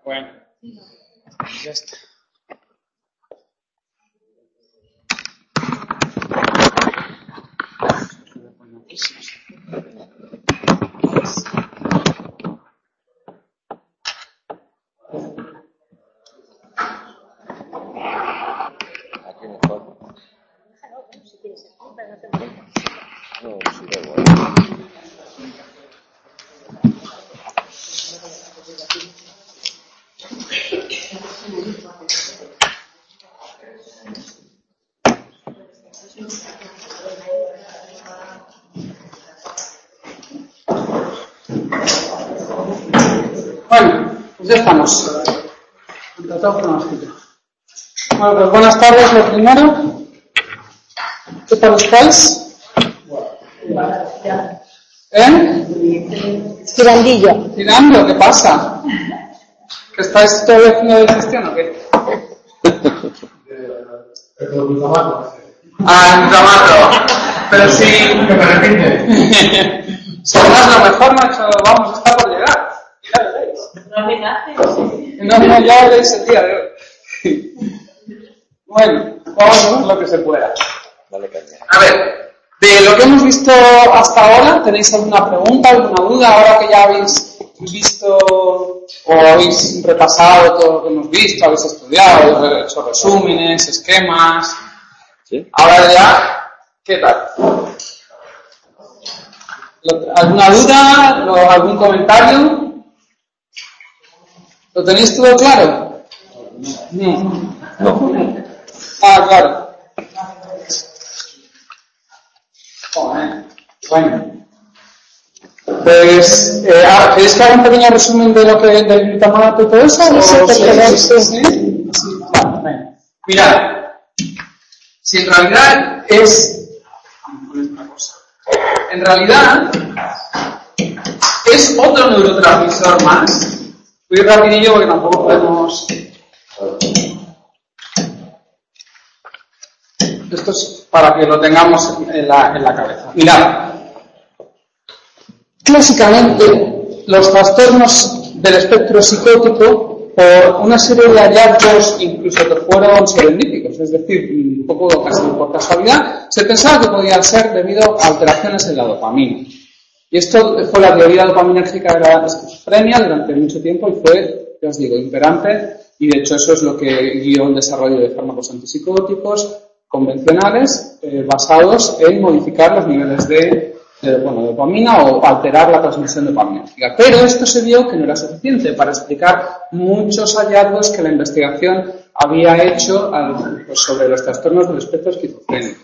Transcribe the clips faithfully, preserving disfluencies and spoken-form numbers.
Bueno, ya está. Aquí mejor. No, sí, da igual. Bueno, pues ya estamos. Tratado cronológico. Bueno, pues buenas tardes, lo primero. ¿Qué tal estáis? ¿Eh? Tirandillo. ¿Tirando? ¿Qué pasa? ¿Que estáis todavía haciendo digestión o qué? El glutamato. Ah, el glutamato. Pero sí. Si además lo mejor, macho, vamos, está por llegar. Ya lo veis. No me nace. No, no, ya veréis el día de hoy. Bueno, vamos a ver lo que se pueda. Dale caña. A ver, de lo que hemos visto hasta ahora, ¿tenéis alguna pregunta, alguna duda? Ahora que ya habéis visto o habéis repasado todo lo que hemos visto, habéis estudiado, habéis hecho resúmenes, esquemas. ¿Sí? Ahora ya, ¿qué tal? ¿Alguna duda? ¿Algún comentario? ¿Lo tenéis todo claro? No. No. Ah, claro. Joder. Bueno. Pues, eh, ahora, ¿queréis que haga un pequeño resumen de lo que del glutamato y todo eso? Sí, ¿O sí, sí, sí, sí, sí? Sí, vale, bueno. Mirad, si en realidad es... una cosa. En realidad es otro neurotransmisor más. Voy rapidillo porque tampoco podemos... Esto es para que lo tengamos en la, en la cabeza. Mirad, clásicamente los trastornos del espectro psicótico, por una serie de hallazgos incluso que fueron serendípicos, es decir, un poco casi por casualidad, se pensaba que podían ser debido a alteraciones en la dopamina. Y esto fue la teoría dopaminérgica de la esquizofrenia durante mucho tiempo y fue, ya os digo, imperante, y de hecho eso es lo que guió el desarrollo de fármacos antipsicóticos convencionales eh, basados en modificar los niveles de, de, bueno, de dopamina o alterar la transmisión dopaminérgica. Pero esto se vio que no era suficiente para explicar muchos hallazgos que la investigación había hecho al, pues, sobre los trastornos del espectro esquizofrénico.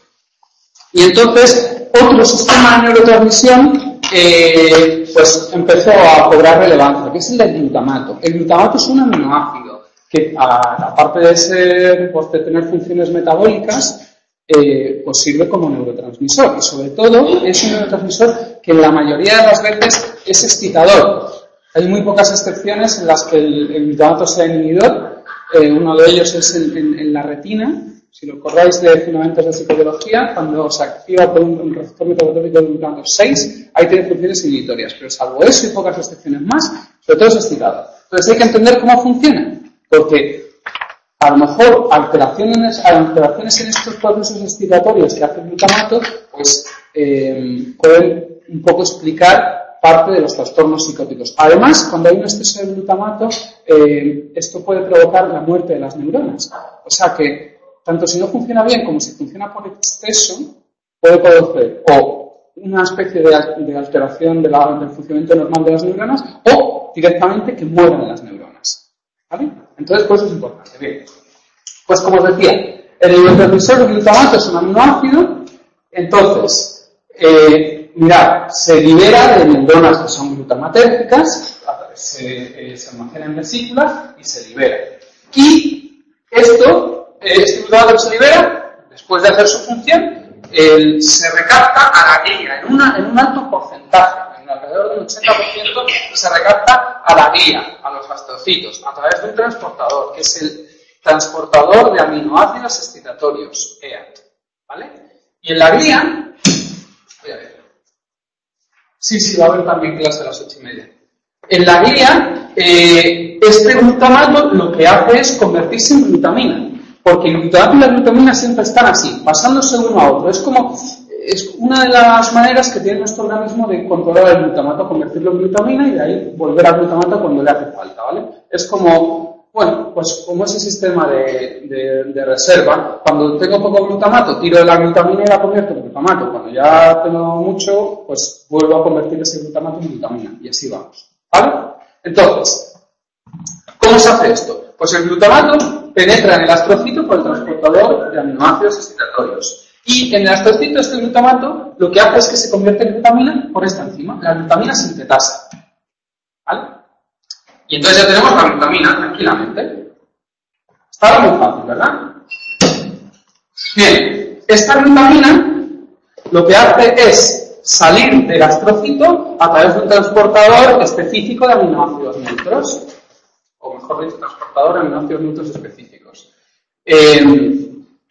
Y entonces otro sistema de neurotransmisión eh, pues empezó a cobrar relevancia, que es el del glutamato. El glutamato es un aminoácido que, a, aparte de ser, pues, de tener funciones metabólicas, eh, pues sirve como neurotransmisor. Y sobre todo es un neurotransmisor que la mayoría de las veces es excitador. Hay muy pocas excepciones en las que el, el glutamato sea inhibidor. Eh, uno de ellos es en, en, en la retina. Si lo acordáis de fundamentos de psicobiología, cuando se activa por un, un receptor metabólico de glutamato seis, ahí tiene funciones inhibitorias. Pero salvo eso y pocas excepciones más, sobre todo es excitador. Entonces hay que entender cómo funciona. Porque a lo mejor alteraciones, alteraciones en estos procesos excitatorios que hace el glutamato, pues eh, pueden un poco explicar parte de los trastornos psicóticos. Además, cuando hay un exceso de glutamato, eh, esto puede provocar la muerte de las neuronas. O sea que, tanto si no funciona bien como si funciona por exceso, puede producir o una especie de, de alteración de la, del funcionamiento normal de las neuronas o directamente que mueran las neuronas. ¿Vale? Entonces, pues eso es importante. Bien. Pues como os decía, el neurotransmisor del glutamato es un aminoácido. Entonces, eh, mirad, se libera de neuronas que son glutamatérgicas, se, eh, se almacena en vesículas y se libera. Y esto, eh, este glutamato que se libera, después de hacer su función, eh, se recapta a la guía en, una, en un alto porcentaje. Alrededor del ochenta por ciento se recapta a la guía, a los astrocitos, a través de un transportador, que es el transportador de aminoácidos excitatorios, E A T. ¿Vale? Y en la guía, voy a ver. Sí, sí, va a haber también clase a las ocho y media. En la guía, eh, este glutamato lo que hace es convertirse en glutamina, porque el glutamato y la glutamina siempre están así, pasándose uno a otro. Es como, es una de las maneras que tiene nuestro organismo de controlar el glutamato, convertirlo en glutamina y de ahí volver a glutamato cuando le hace falta, ¿vale? Es como, bueno, pues como ese sistema de, de, de reserva. Cuando tengo poco glutamato, tiro de la glutamina y la convierto en glutamato. Cuando ya tengo mucho, pues vuelvo a convertir ese glutamato en glutamina y así vamos. ¿Vale? Entonces, ¿cómo se hace esto? Pues el glutamato penetra en el astrocito por el transportador de aminoácidos excitatorios. Y en el astrocito este glutamato lo que hace es que se convierte en glutamina por esta enzima, la glutamina sintetasa. ¿Vale? Y entonces ya tenemos la glutamina tranquilamente. Está muy fácil, ¿verdad? Bien, esta glutamina lo que hace es salir del astrocito a través de un transportador específico de aminoácidos neutros, o mejor dicho, transportador de aminoácidos neutros específicos. Eh,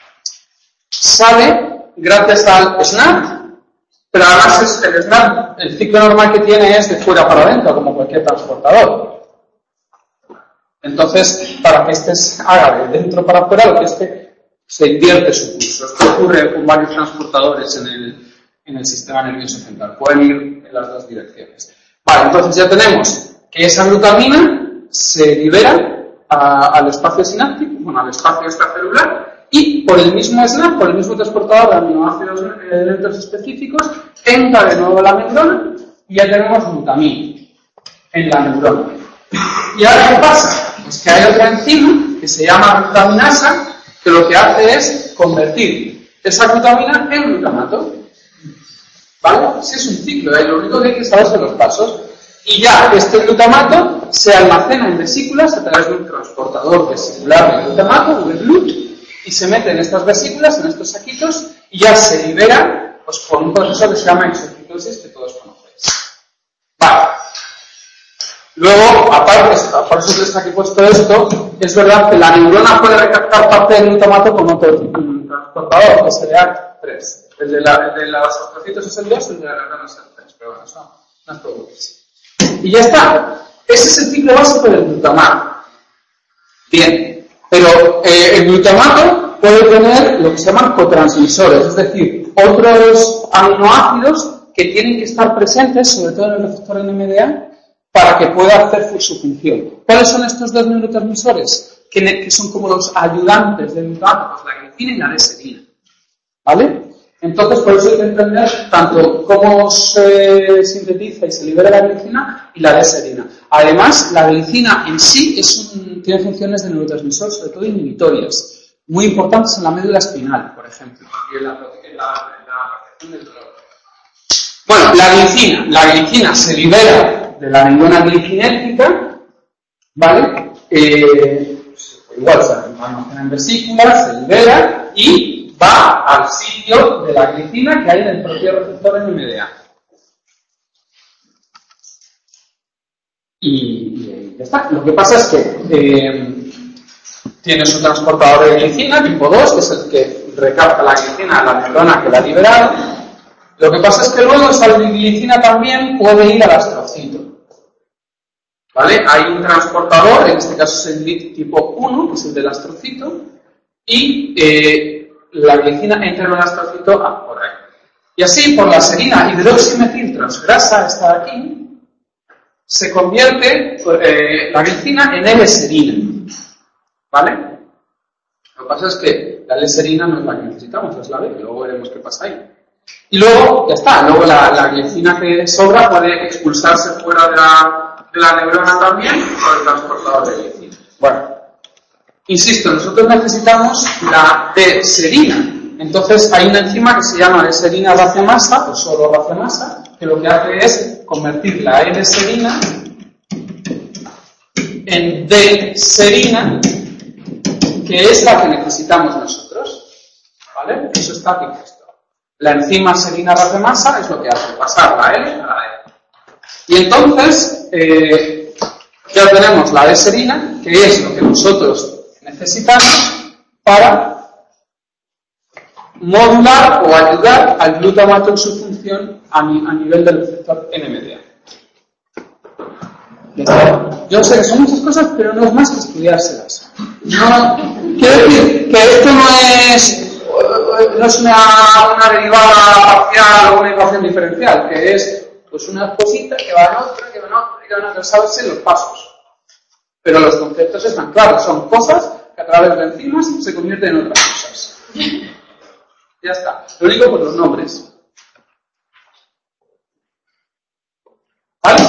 sale gracias al S N A T, pero además es el S N A T, el ciclo normal que tiene es de fuera para adentro, como cualquier transportador. Entonces, para que este haga de dentro para afuera, lo que es que se invierte su curso. Esto ocurre con varios transportadores en el en el sistema nervioso central. Pueden ir en las dos direcciones. Vale, entonces ya tenemos que esa glutamina se libera a, al espacio sináptico, bueno, al espacio extracelular, y por el mismo S N A P, por el mismo transportador de aminoácidos neutros específicos, entra de nuevo la membrana y ya tenemos glutamina en la neurona. ¿Y ahora qué pasa? Pues que hay otra enzima que se llama glutaminasa, que lo que hace es convertir esa glutamina en glutamato. ¿Vale? Sí, es un ciclo, ¿eh? Lo único que hay que saber son los pasos. Y ya este glutamato se almacena en vesículas a través de un transportador vesicular de glutamato, un GLUT, y se mete en estas vesículas, en estos saquitos, y ya se libera pues, por un proceso que se llama exocitosis, que todos conocéis. Vale. Luego, aparte, por eso que está aquí puesto esto, es verdad que la neurona puede recaptar parte del glutamato con otro transportador, que sería tres. El de, la, el de los astrocitos es el dos, el de la neurona es el tres, pero bueno, eso no es todo. Y ya está. Ese es el ciclo básico del glutamato. Bien, pero eh, el glutamato puede tener lo que se llaman cotransmisores, es decir, otros aminoácidos que tienen que estar presentes, sobre todo en el receptor N M D A, para que pueda hacer su función. ¿Cuáles son estos dos neurotransmisores? Que, que son como los ayudantes del glutamato, pues la glicina y la D-serina. ¿Vale? Entonces, por eso hay que entender tanto cómo se sintetiza y se libera la glicina y la D-serina. Además, la glicina en sí es un, tiene funciones de neurotransmisor, sobre todo inhibitorias, muy importantes en la médula espinal, por ejemplo, y en la, en la, en la protección del dolor. Bueno, la glicina. La glicina se libera de la neurona glicinérgica, ¿vale? Eh, igual se almacena en vesículas, se libera y va al sitio de la glicina que hay en el propio receptor N M D A. Y, y ya está. Lo que pasa es que eh, tienes un transportador de glicina tipo dos, que es el que recapta la glicina a la neurona que la ha liberado. Lo que pasa es que luego esa glicina también puede ir al astrocito. ¿Vale? Hay un transportador, en este caso es el G L I T tipo uno, que es el del astrocito, y eh, la glicina entra en el astrocito ah, por ahí. Y así, por la serina hidroximetiltransferasa, esta de aquí, se convierte eh, la glicina en L-serina. ¿Vale? Lo que pasa es que la L-serina no es la que necesitamos, es la B, y luego veremos qué pasa ahí. Y luego, ya está, luego la, la glicina que sobra puede expulsarse fuera de la, de la neurona también por el transportador de glicina. Bueno, insisto, nosotros necesitamos la D-serina. Entonces hay una enzima que se llama D-serina racemasa, o solo racemasa, que lo que hace es convertir la L-serina en D-serina, que es la que necesitamos nosotros. ¿Vale? Eso está aquí puesto. La enzima serina racemasa es lo que hace pasar la L a la E. Y entonces, eh, ya tenemos la D-serina, que es lo que nosotros necesitamos para modular o ayudar al glutamato en su función a, ni, a nivel del receptor N M D A. Yo sé que son muchas cosas, pero no es más que estudiárselas. No, quiero decir que esto no es, no es una, una derivada parcial o una ecuación diferencial, que es pues una cosita que va en otra, que va en otra, que va en otra, saberse los pasos. Pero los conceptos están claros, son cosas que a través de enzimas se convierten en otras cosas. Ya está. Lo único por los nombres. ¿Vale?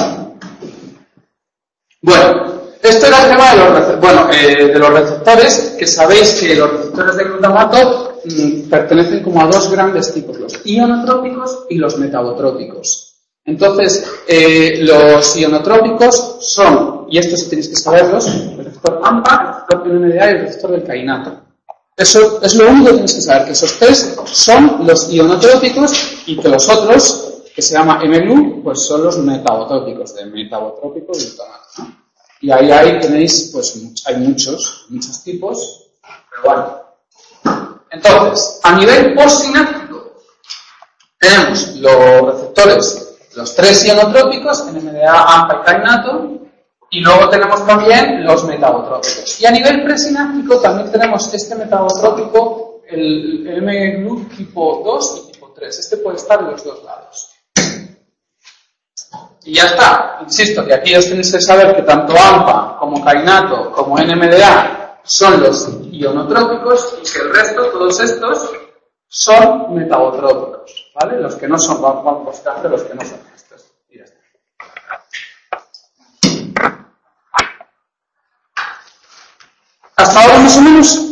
Bueno, esto era el tema de los receptores. Bueno, eh, de los receptores, que sabéis que los receptores de glutamato mmm, pertenecen como a dos grandes tipos, los ionotrópicos y los metabotrópicos. Entonces, eh, los ionotrópicos son, y estos sí tenéis que saberlos, el receptor AMPA, el receptor N M D A y el receptor del kainato. Eso es lo único que tenéis que saber, que esos tres son los ionotrópicos y que los otros, que se llama M G L U, pues son los metabotrópicos, de metabotrópico y glutamato, ¿no? Y ahí, ahí tenéis, pues hay muchos, muchos tipos, pero bueno. Entonces, a nivel postsináptico, tenemos los receptores, los tres ionotrópicos, N M D A, AMPA y kainato, y luego tenemos también los metabotrópicos. Y a nivel presináptico también tenemos este metabotrópico, el M G L U tipo dos y tipo tres. Este puede estar en los dos lados. Y ya está. Insisto que aquí os tenéis que saber que tanto AMPA como kainato como N M D A son los ionotrópicos y que el resto, todos estos, son metabotrópicos. ¿Vale? Los que no son, vamos a buscar los que no son estos. Y ya está. ¿Hasta ahora más o menos?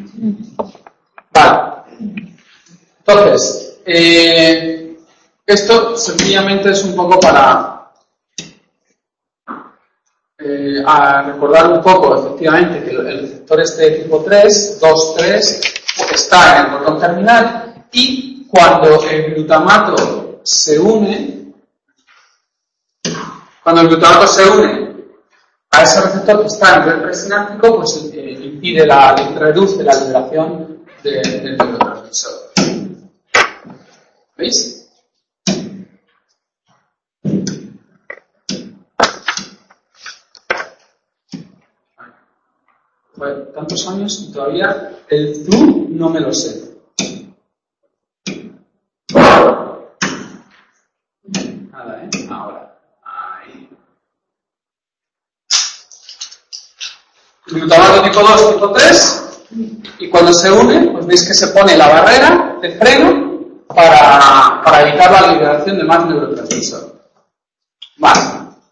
Vale. Entonces, eh, esto sencillamente es un poco para eh, a recordar un poco, efectivamente, que el receptor este tipo tres, dos, tres, está en el botón terminal y cuando el glutamato se une, cuando el glutamato se une a ese receptor que está a nivel presináptico, pues eh, impide la, reduce la liberación de, del neurotransmisor. ¿Veis? Bueno, tantos años y todavía el tú no me lo sé. Nada, ¿eh? Ahora. Ahí. Glutamato tipo dos, tipo tres, y cuando se une, pues veis que se pone la barrera de freno para, para evitar la liberación de más neurotransmisor. Vale.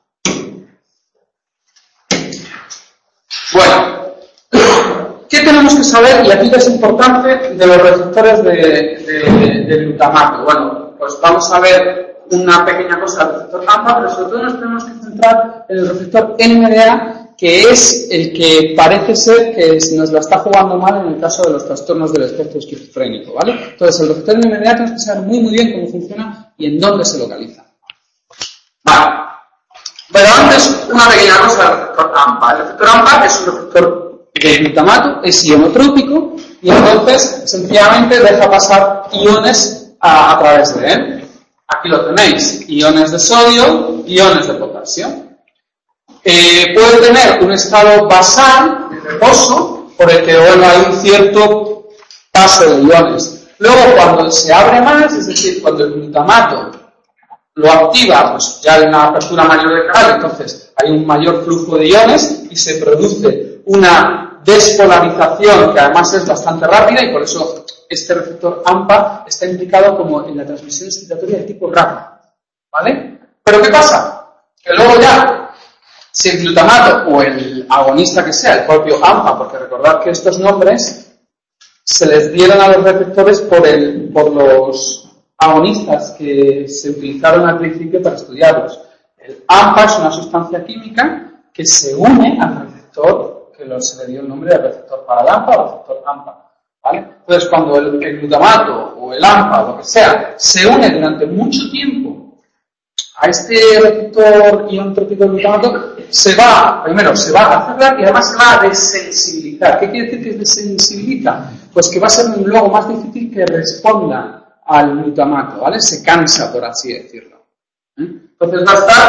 Bueno, ¿qué tenemos que saber? Y aquí es importante de los receptores de, de, de glutamato. Bueno, pues vamos a ver una pequeña cosa del receptor AMPA, pero sobre todo nos tenemos que centrar en el receptor N M D A, que es el que parece ser que nos la está jugando mal en el caso de los trastornos del espectro esquizofrénico, ¿vale? Entonces, el receptor N M D A tenemos que saber muy muy bien cómo funciona y en dónde se localiza. Vale. Pero antes, una pequeña cosa del receptor AMPA. El receptor AMPA es un receptor de glutamato, es ionotrópico, y entonces, sencillamente, deja pasar iones a, a través de él. Aquí lo tenéis, iones de sodio, iones de potasio. Eh, puede tener un estado basal de reposo por el que bueno, hay un cierto paso de iones. Luego, cuando se abre más, es decir, cuando el glutamato lo activa, pues ya hay una apertura mayor de canal, entonces hay un mayor flujo de iones y se produce una despolarización que además es bastante rápida y por eso este receptor AMPA está implicado como en la transmisión excitatoria de tipo rápido. ¿Vale? Pero ¿qué pasa? Que luego ya, si el glutamato o el agonista que sea, el propio AMPA, porque recordad que estos nombres se les dieron a los receptores por, el, por los agonistas que se utilizaron al principio para estudiarlos. El AMPA es una sustancia química que se une al receptor, que se le dio el nombre de receptor para el AMPA o receptor AMPA. ¿Vale? Entonces, cuando el, el glutamato o el AMPA, lo que sea, se une durante mucho tiempo a este receptor ionotrópico de glutamato, se va, primero, se va a cerrar y además se va a desensibilizar. ¿Qué quiere decir que desensibiliza? Pues que va a ser luego más difícil que responda al glutamato, ¿vale? Se cansa, por así decirlo. ¿Eh? Entonces va a estar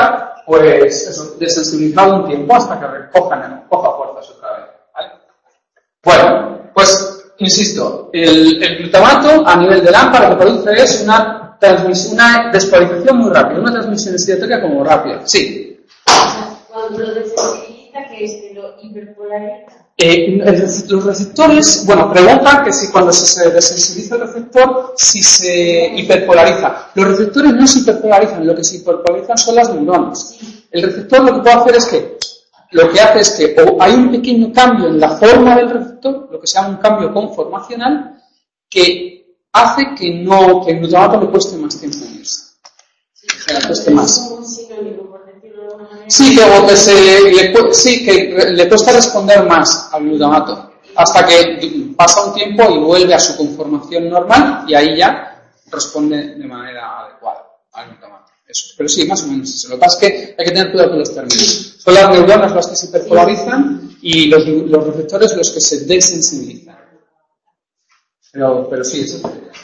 pues eso, desensibilizado un tiempo hasta que recojan, coja fuerzas otra vez. ¿Vale? Bueno, pues, insisto, el, el glutamato a nivel del AMPA lo que produce es una, transmisión, una despolarización muy rápida, una transmisión excitatoria como rápida. Sí. Cuando lo desensibiliza, que es que lo hiperpolariza. Eh, los receptores, bueno, preguntan que si cuando se desensibiliza el receptor, si se hiperpolariza. Los receptores no se hiperpolarizan, lo que se hiperpolarizan son las neuronas. El receptor lo que puede hacer es que, lo que hace es que o hay un pequeño cambio en la forma del receptor, lo que se llama un cambio conformacional, que hace que no, que el glutamato le cueste más tiempo unirse. Que le cueste más. Sí, que, que se, le, sí, que le cuesta responder más al glutamato, hasta que pasa un tiempo y vuelve a su conformación normal y ahí ya responde de manera adecuada al glutamato. Eso. Pero sí, más o menos eso. Lo que pasa es que hay que tener cuidado con los términos. Son las neuronas las que se hiperpolarizan y los, los receptores los que se desensibilizan. Pero, pero sí, eso.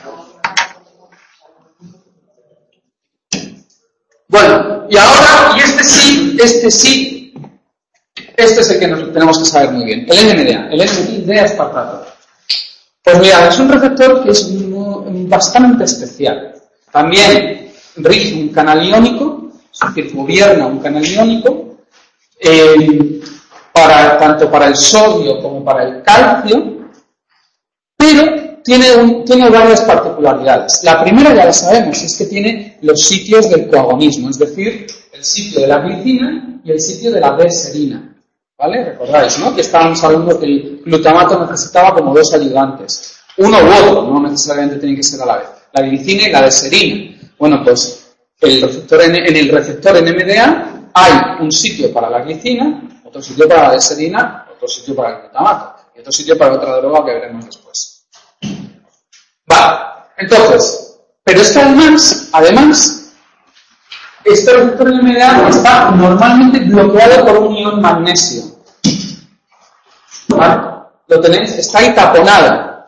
Bueno, y ahora, y este sí, este sí, este es el que nos tenemos que saber muy bien, el N M D A, el N M D A aspartato. Pues mira, es un receptor que es muy, bastante especial. También rige un canal iónico, es decir, gobierna un canal iónico, eh, para, tanto para el sodio como para el calcio, pero Tiene, un, tiene varias particularidades. La primera ya la sabemos, es que tiene los sitios del coagonismo, es decir, el sitio de la glicina y el sitio de la D-serina. ¿Vale? Recordáis, ¿no? Que estábamos hablando que el glutamato necesitaba como dos ayudantes. Uno u otro, no necesariamente tiene que ser a la vez. La glicina y la D-serina. Bueno, pues el receptor en, en el receptor N M D A hay un sitio para la glicina, otro sitio para la D-serina, otro sitio para el glutamato y otro sitio para otra droga que veremos después. Vale, entonces, pero es que además, además, este receptor N M D A está normalmente bloqueado por un ion magnesio. ¿Vale? Lo tenéis, está ahí taponado.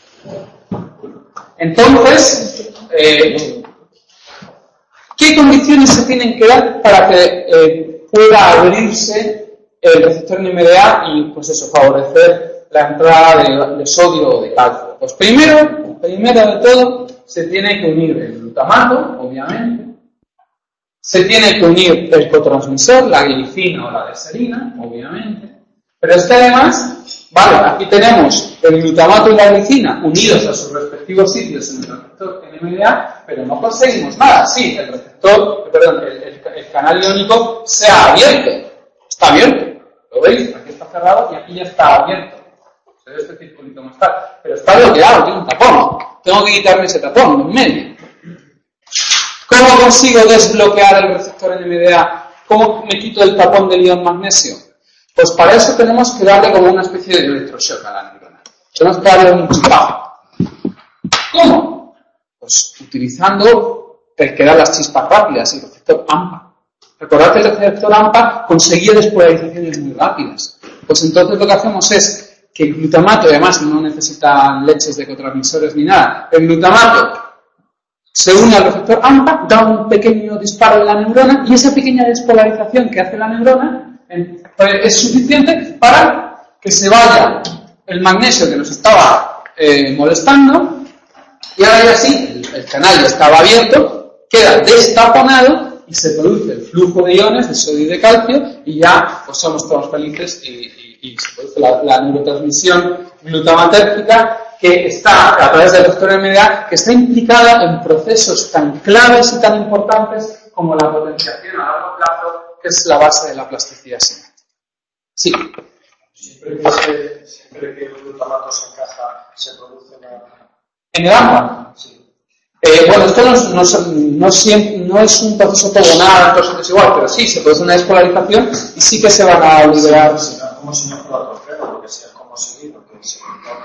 Entonces, eh, ¿qué condiciones se tienen que dar para que eh, pueda abrirse el receptor N M D A y, pues eso, favorecer la entrada de, de sodio o de calcio? Pues primero, primero de todo, se tiene que unir el glutamato, obviamente. Se tiene que unir el cotransmisor, la glicina o la D-serina, obviamente. Pero es que además, vale, aquí tenemos el glutamato y la glicina unidos a sus respectivos sitios en el receptor N M D A, pero no conseguimos nada. Sí, el receptor, perdón, el, el, el canal iónico se ha abierto. Está abierto. ¿Lo veis? Aquí está cerrado y aquí ya está abierto. Este circulito más tarde, pero está bloqueado, tiene un tapón. Tengo que quitarme ese tapón en medio. ¿Cómo consigo desbloquear el receptor N M D A? ¿Cómo me quito el tapón del ion magnesio? Pues para eso tenemos que darle como una especie de electroshock a la neurona. Tenemos que darle un chispazo. ¿Cómo? Pues utilizando el que da las chispas rápidas, el receptor AMPA. Recordad que el receptor AMPA conseguía despolarizaciones muy rápidas. Pues entonces lo que hacemos es que el glutamato, además no necesita leches de cotransmisores ni nada, el glutamato se une al receptor AMPA, da un pequeño disparo en la neurona y esa pequeña despolarización que hace la neurona es suficiente para que se vaya el magnesio que nos estaba eh, molestando y ahora ya sí, el, el canal ya estaba abierto, queda destaponado y se produce el flujo de iones de sodio y de calcio y ya pues somos todos felices y, y y se produce la, la neurotransmisión glutamatérgica que está a través del receptor N M D A, que está implicada en procesos tan claves y tan importantes como la potenciación a largo plazo, que es la base de la plasticidad sináptica. Sí. Siempre que, se, siempre que el glutamato se encaja, se produce una... ¿En el AMPA? Sí. Eh, bueno, esto no, no, no, siempre, no es un proceso todo nada, entonces es igual, pero sí, se produce una despolarización y sí que se van a liberar. Sí, como si no fuera trofeo, lo que sea, como seguido, que se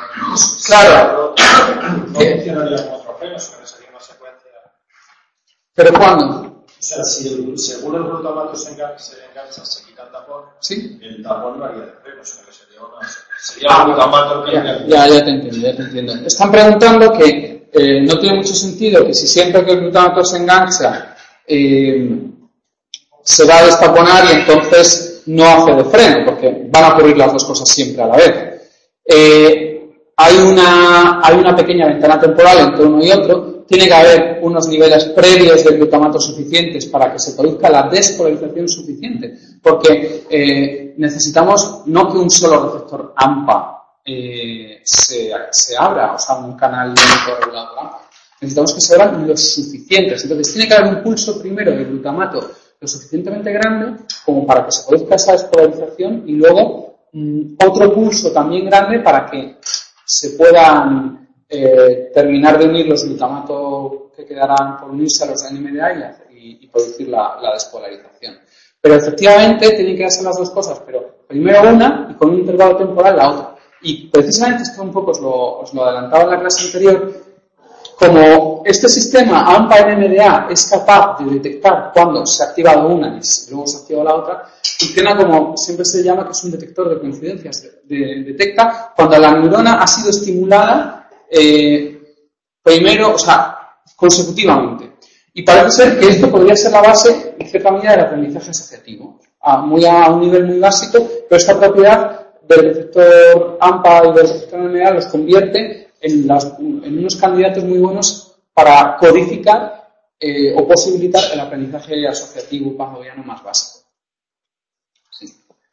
claro. No funcionaría como trofeo, sino que sería una secuencia. ¿Pero cuándo? O sea, si el, según el glutamato se engancha, se, engancha, se quita el tapón, ¿sí? El tapón no haría de freno, sino que sería una. Sería ah, el glutamato que. Ya, ya, ya te entiendo, ya te entiendo. Están preguntando que eh, no tiene mucho sentido que si siempre que el glutamato se engancha, eh, se va a destaponar y entonces no hace de freno, porque van a ocurrir las dos cosas siempre a la vez. Eh, hay una, hay una pequeña ventana temporal entre uno y otro. Tiene que haber unos niveles previos de glutamato suficientes para que se produzca la despolarización suficiente, porque eh, necesitamos no que un solo receptor AMPA eh, se, se abra, o sea, un canal único regulador AMPA. Necesitamos que se abran los suficientes. Entonces tiene que haber un pulso primero de glutamato lo suficientemente grande como para que se produzca esa despolarización y luego mmm, otro pulso también grande para que se puedan eh, terminar de unir los glutamatos que quedarán por unirse a los N M D A y, y producir la, la despolarización. Pero efectivamente tienen que darse las dos cosas, pero primero una y con un intervalo temporal la otra. Y precisamente esto un poco os lo, os lo adelantaba en la clase anterior. Como este sistema AMPA-N M D A es capaz de detectar cuando se ha activado una y luego se ha activado la otra, funciona como siempre se llama, que es un detector de coincidencias. De, de, detecta cuando la neurona ha sido estimulada eh, primero, o sea, consecutivamente. Y parece ser que esto podría ser la base, en cierta medida, del aprendizaje asociativo, a, muy a un nivel muy básico, pero esta propiedad del receptor AMPA y del receptor N M D A los convierte En, las, en unos candidatos muy buenos para codificar eh, o posibilitar el aprendizaje asociativo pavloviano más básico. Sí.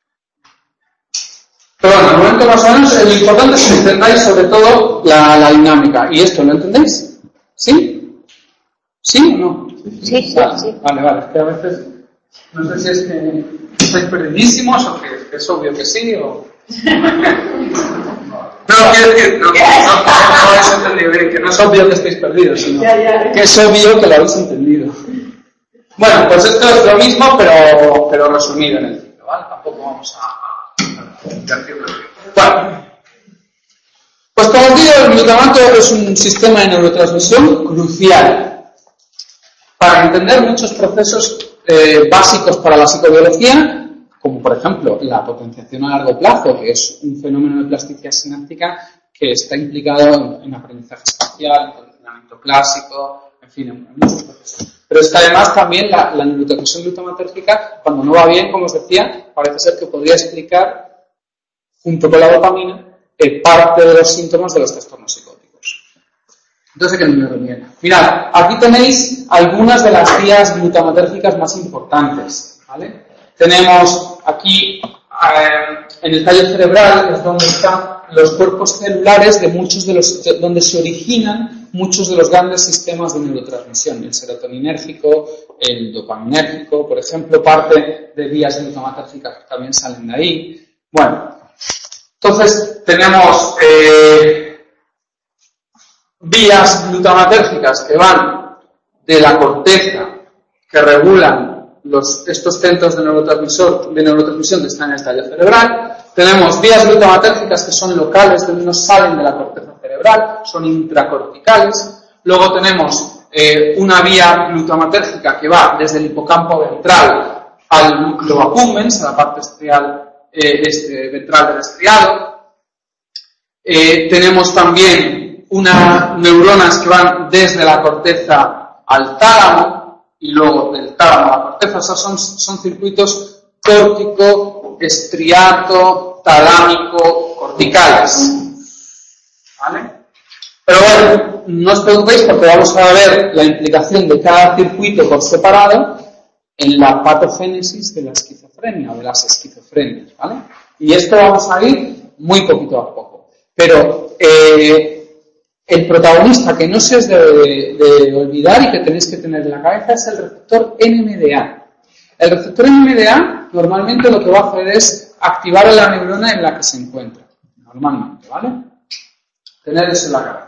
Pero bueno, de momento más o menos, lo importante es que entendáis sobre todo la, la dinámica. ¿Y esto lo entendéis? ¿Sí? ¿Sí o no? Sí, sí, vale, sí. Vale, vale, es que a veces no sé si es que estáis perdidísimos o que, que es obvio que sí o... No, quiero decir, no, no, no, no habéis entendido bien, que no es obvio que estéis perdidos, sino que es obvio que lo habéis entendido. Bueno, pues esto es lo mismo, pero, pero resumido en el ciclo, ¿vale? Tampoco vamos a, a decirlo bien. Bueno, pues como os digo, el glutamato es un sistema de neurotransmisión crucial para entender muchos procesos eh, básicos para la psicobiología, como por ejemplo la potenciación a largo plazo, que es un fenómeno de plasticidad sináptica que está implicado en, en aprendizaje espacial, en condicionamiento clásico, en fin, en, en muchos procesos. Pero es que además también la, la neurotransmisión glutamatérgica, cuando no va bien, como os decía, parece ser que podría explicar, junto con la dopamina, eh, parte de los síntomas de los trastornos psicóticos. Entonces, ¿qué número viene? Mirad, aquí tenéis algunas de las vías glutamatérgicas más importantes, ¿vale? Tenemos aquí, eh, en el tallo cerebral, es donde están los cuerpos celulares de muchos de los, de, donde se originan muchos de los grandes sistemas de neurotransmisión, el serotoninérgico, el dopaminérgico, por ejemplo, parte de vías glutamatérgicas que también salen de ahí. Bueno, entonces tenemos eh, vías glutamatérgicas que van de la corteza, que regulan Los, estos centros de, neurotransmisor, de neurotransmisión que están en el tallo cerebral. Tenemos vías glutamatérgicas que son locales, que no salen de la corteza cerebral, son intracorticales. Luego tenemos eh, una vía glutamatérgica que va desde el hipocampo ventral al núcleo accumbens, a la parte estrial, eh, este, ventral del estriado. Eh, tenemos también unas neuronas que van desde la corteza al tálamo, y luego del tálamo a la corteza. O sea, son, son circuitos córtico, estriato, talámico, corticales. ¿Vale? Pero bueno, no os preocupéis porque vamos a ver la implicación de cada circuito por separado en la patogénesis de la esquizofrenia o de las esquizofrenias, ¿vale? Y esto vamos a ir muy poquito a poco. Pero eh, el protagonista que no se os debe de, de olvidar y que tenéis que tener en la cabeza es el receptor N M D A. El receptor N M D A normalmente lo que va a hacer es activar a la neurona en la que se encuentra. Normalmente, ¿vale? Tener eso en la cabeza.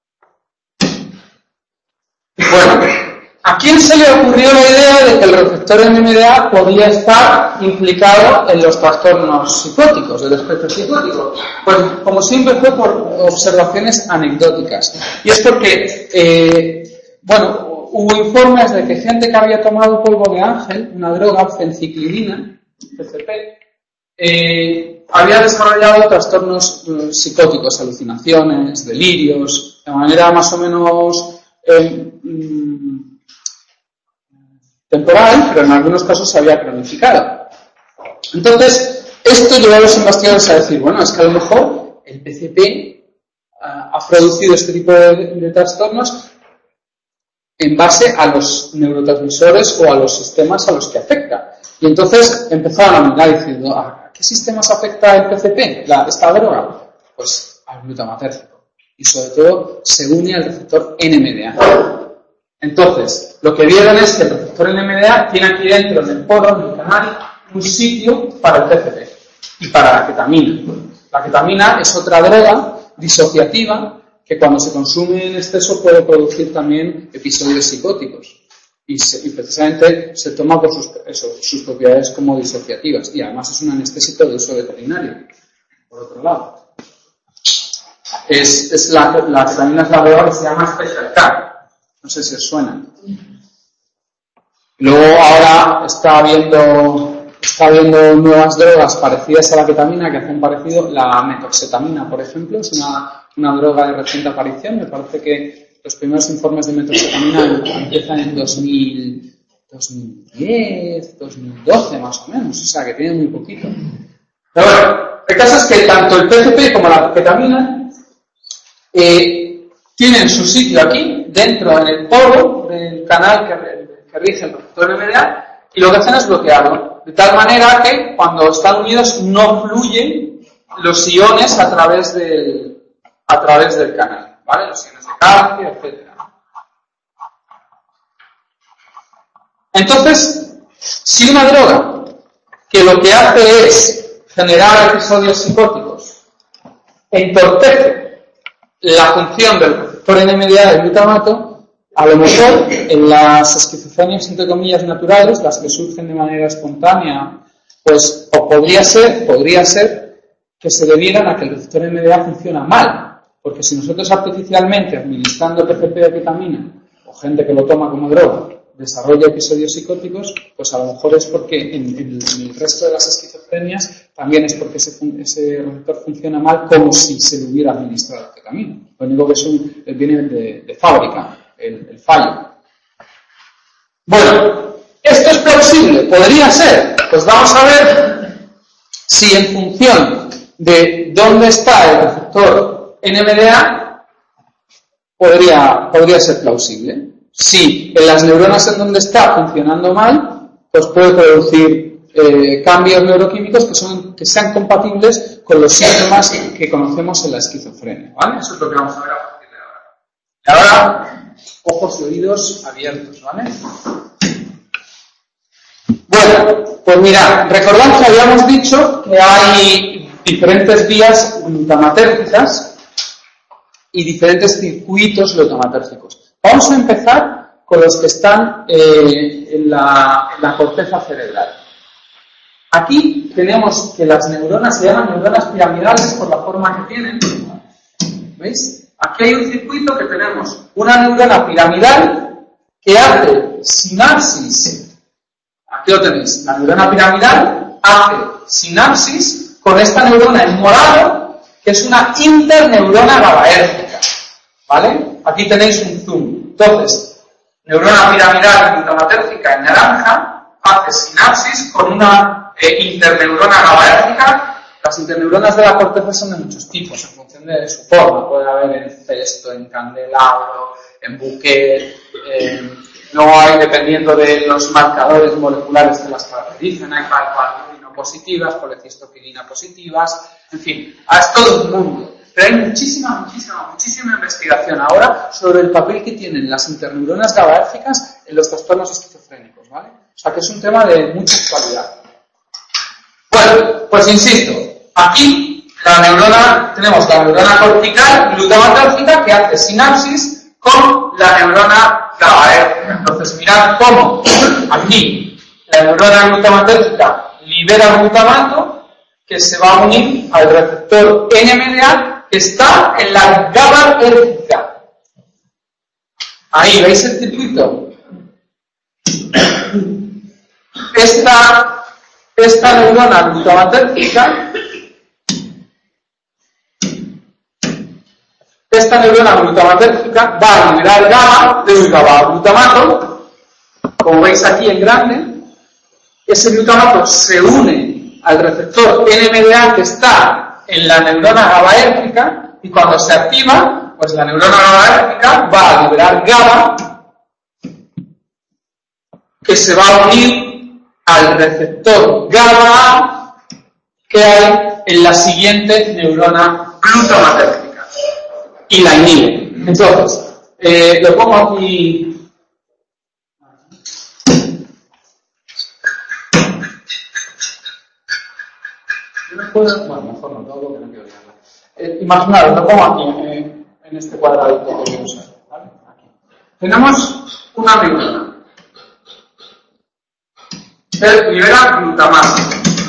Bueno, ¿a quién se le ocurrió la idea de que el receptor N M D A podía estar implicado en los trastornos psicóticos, del espectro psicótico? Pues, como siempre, fue por observaciones anecdóticas. Y es porque, eh, bueno, hubo informes de que gente que había tomado polvo de ángel, una droga, fenciclidina, P C P, eh, había desarrollado trastornos eh, psicóticos, alucinaciones, delirios, de manera más o menos... Eh, temporal, pero en algunos casos se había cronificado. Entonces, esto llevó a los investigadores a decir, bueno, es que a lo mejor el P C P uh, ha producido este tipo de, de trastornos en base a los neurotransmisores o a los sistemas a los que afecta. Y entonces empezaron a mirar diciendo, ¿a qué sistemas afecta el P C P, la, esta droga? Pues al glutamatérgico. Y sobre todo se une al receptor N M D A. Entonces, lo que vieron es que el receptor N M D A tiene aquí dentro, en el poro, en el canal, un sitio para el P C P y para la ketamina. La ketamina es otra droga disociativa que cuando se consume en exceso puede producir también episodios psicóticos. Y, se, y precisamente se toma por sus, eso, sus propiedades como disociativas. Y además es un anestésico de uso veterinario, por otro lado. Es, es la, la ketamina es la droga que se llama Special K. No sé si os suena. Luego ahora está habiendo, está habiendo nuevas drogas parecidas a la ketamina que hacen parecido. La metoxetamina, por ejemplo, es una, una droga de reciente aparición. Me parece que los primeros informes de metoxetamina empiezan en dos mil, dos mil diez, dos mil doce más o menos. O sea, que tienen muy poquito. Pero bueno, el caso es que tanto el P C P como la ketamina eh, tienen su sitio aquí, dentro en el poro del canal que, que rige el receptor N M D A, y lo que hacen es bloquearlo, de tal manera que cuando están unidos no fluyen los iones a través del, a través del canal, ¿vale? Los iones de calcio, etcétera. Entonces, si una droga que lo que hace es generar episodios psicóticos entorpece la función del receptor N M D A del glutamato, a lo mejor en las esquizofrenias entre comillas naturales, las que surgen de manera espontánea, pues o podría ser, podría ser que se debieran a que el receptor N M D A funciona mal, porque si nosotros artificialmente administrando P C P de ketamina o gente que lo toma como droga desarrolla episodios psicóticos, pues a lo mejor es porque en, en, en el resto de las esquizofrenias también es porque ese, ese receptor funciona mal como si se le hubiera administrado ketamina. Lo único que es un, viene de, de fábrica, el, el fallo. Bueno, ¿esto es plausible? ¿Podría ser? Pues vamos a ver si en función de dónde está el receptor N M D A podría, podría ser plausible. Si en las neuronas en donde está funcionando mal, pues puede producir eh, cambios neuroquímicos que, son, que sean compatibles con los síntomas que conocemos en la esquizofrenia, ¿vale? Eso es lo que vamos a ver a partir de ahora. Y ahora, ojos y oídos abiertos, ¿vale? Bueno, pues mirad, recordad que habíamos dicho que hay diferentes vías glutamatérgicas y diferentes circuitos glutamatérgicos. Vamos a empezar con los que están eh, en, la, en la corteza cerebral. Aquí tenemos que las neuronas se llaman neuronas piramidales por la forma que tienen. ¿Veis? Aquí hay un circuito que tenemos una neurona piramidal que hace sinapsis. Aquí lo tenéis. La neurona piramidal hace sinapsis con esta neurona en morado, que es una interneurona GABAérgica. ¿Vale? Aquí tenéis un zoom. Entonces, neurona piramidal glutamatérgica en naranja hace sinapsis con una eh, interneurona GABAérgica. Las interneuronas de la corteza son de muchos tipos, en función de su forma. Puede haber en cesto, en candelabro, en buquet. Eh, luego hay, dependiendo de los marcadores moleculares que las caracterizan, hay palpalina positivas, colecistoquinina positivas, en fin, es todo un mundo. Pero hay muchísima, muchísima, muchísima investigación ahora sobre el papel que tienen las interneuronas GABAérgicas en los trastornos esquizofrénicos, ¿vale? O sea que es un tema de mucha actualidad. Bueno, pues insisto, aquí la neurona, tenemos la neurona cortical glutamatérgica que hace sinapsis con la neurona GABAérgica. Entonces mirad cómo aquí la neurona glutamatérgica libera glutamato que se va a unir al receptor N M D A que está en la GABAérgica. Ahí, ¿veis el circuito? Esta, esta neurona glutamatérgica, esta neurona glutamatérgica va a liberar GABA del GABA glutamato como veis aquí en grande, ese glutamato se une al receptor N M D A que está en la neurona GABAérgica y cuando se activa, pues la neurona GABAérgica va a liberar GABA que se va a unir al receptor GABA que hay en la siguiente neurona glutamatérgica y la inhibe. Entonces, eh, lo pongo aquí. Yo no puedo, bueno, mejor no, todo lo que no quiero liarla. Eh, imaginaros, lo pongo aquí, eh, en este cuadradito que voy a usar, ¿vale? Aquí. Tenemos una neurona. Se libera glutamato.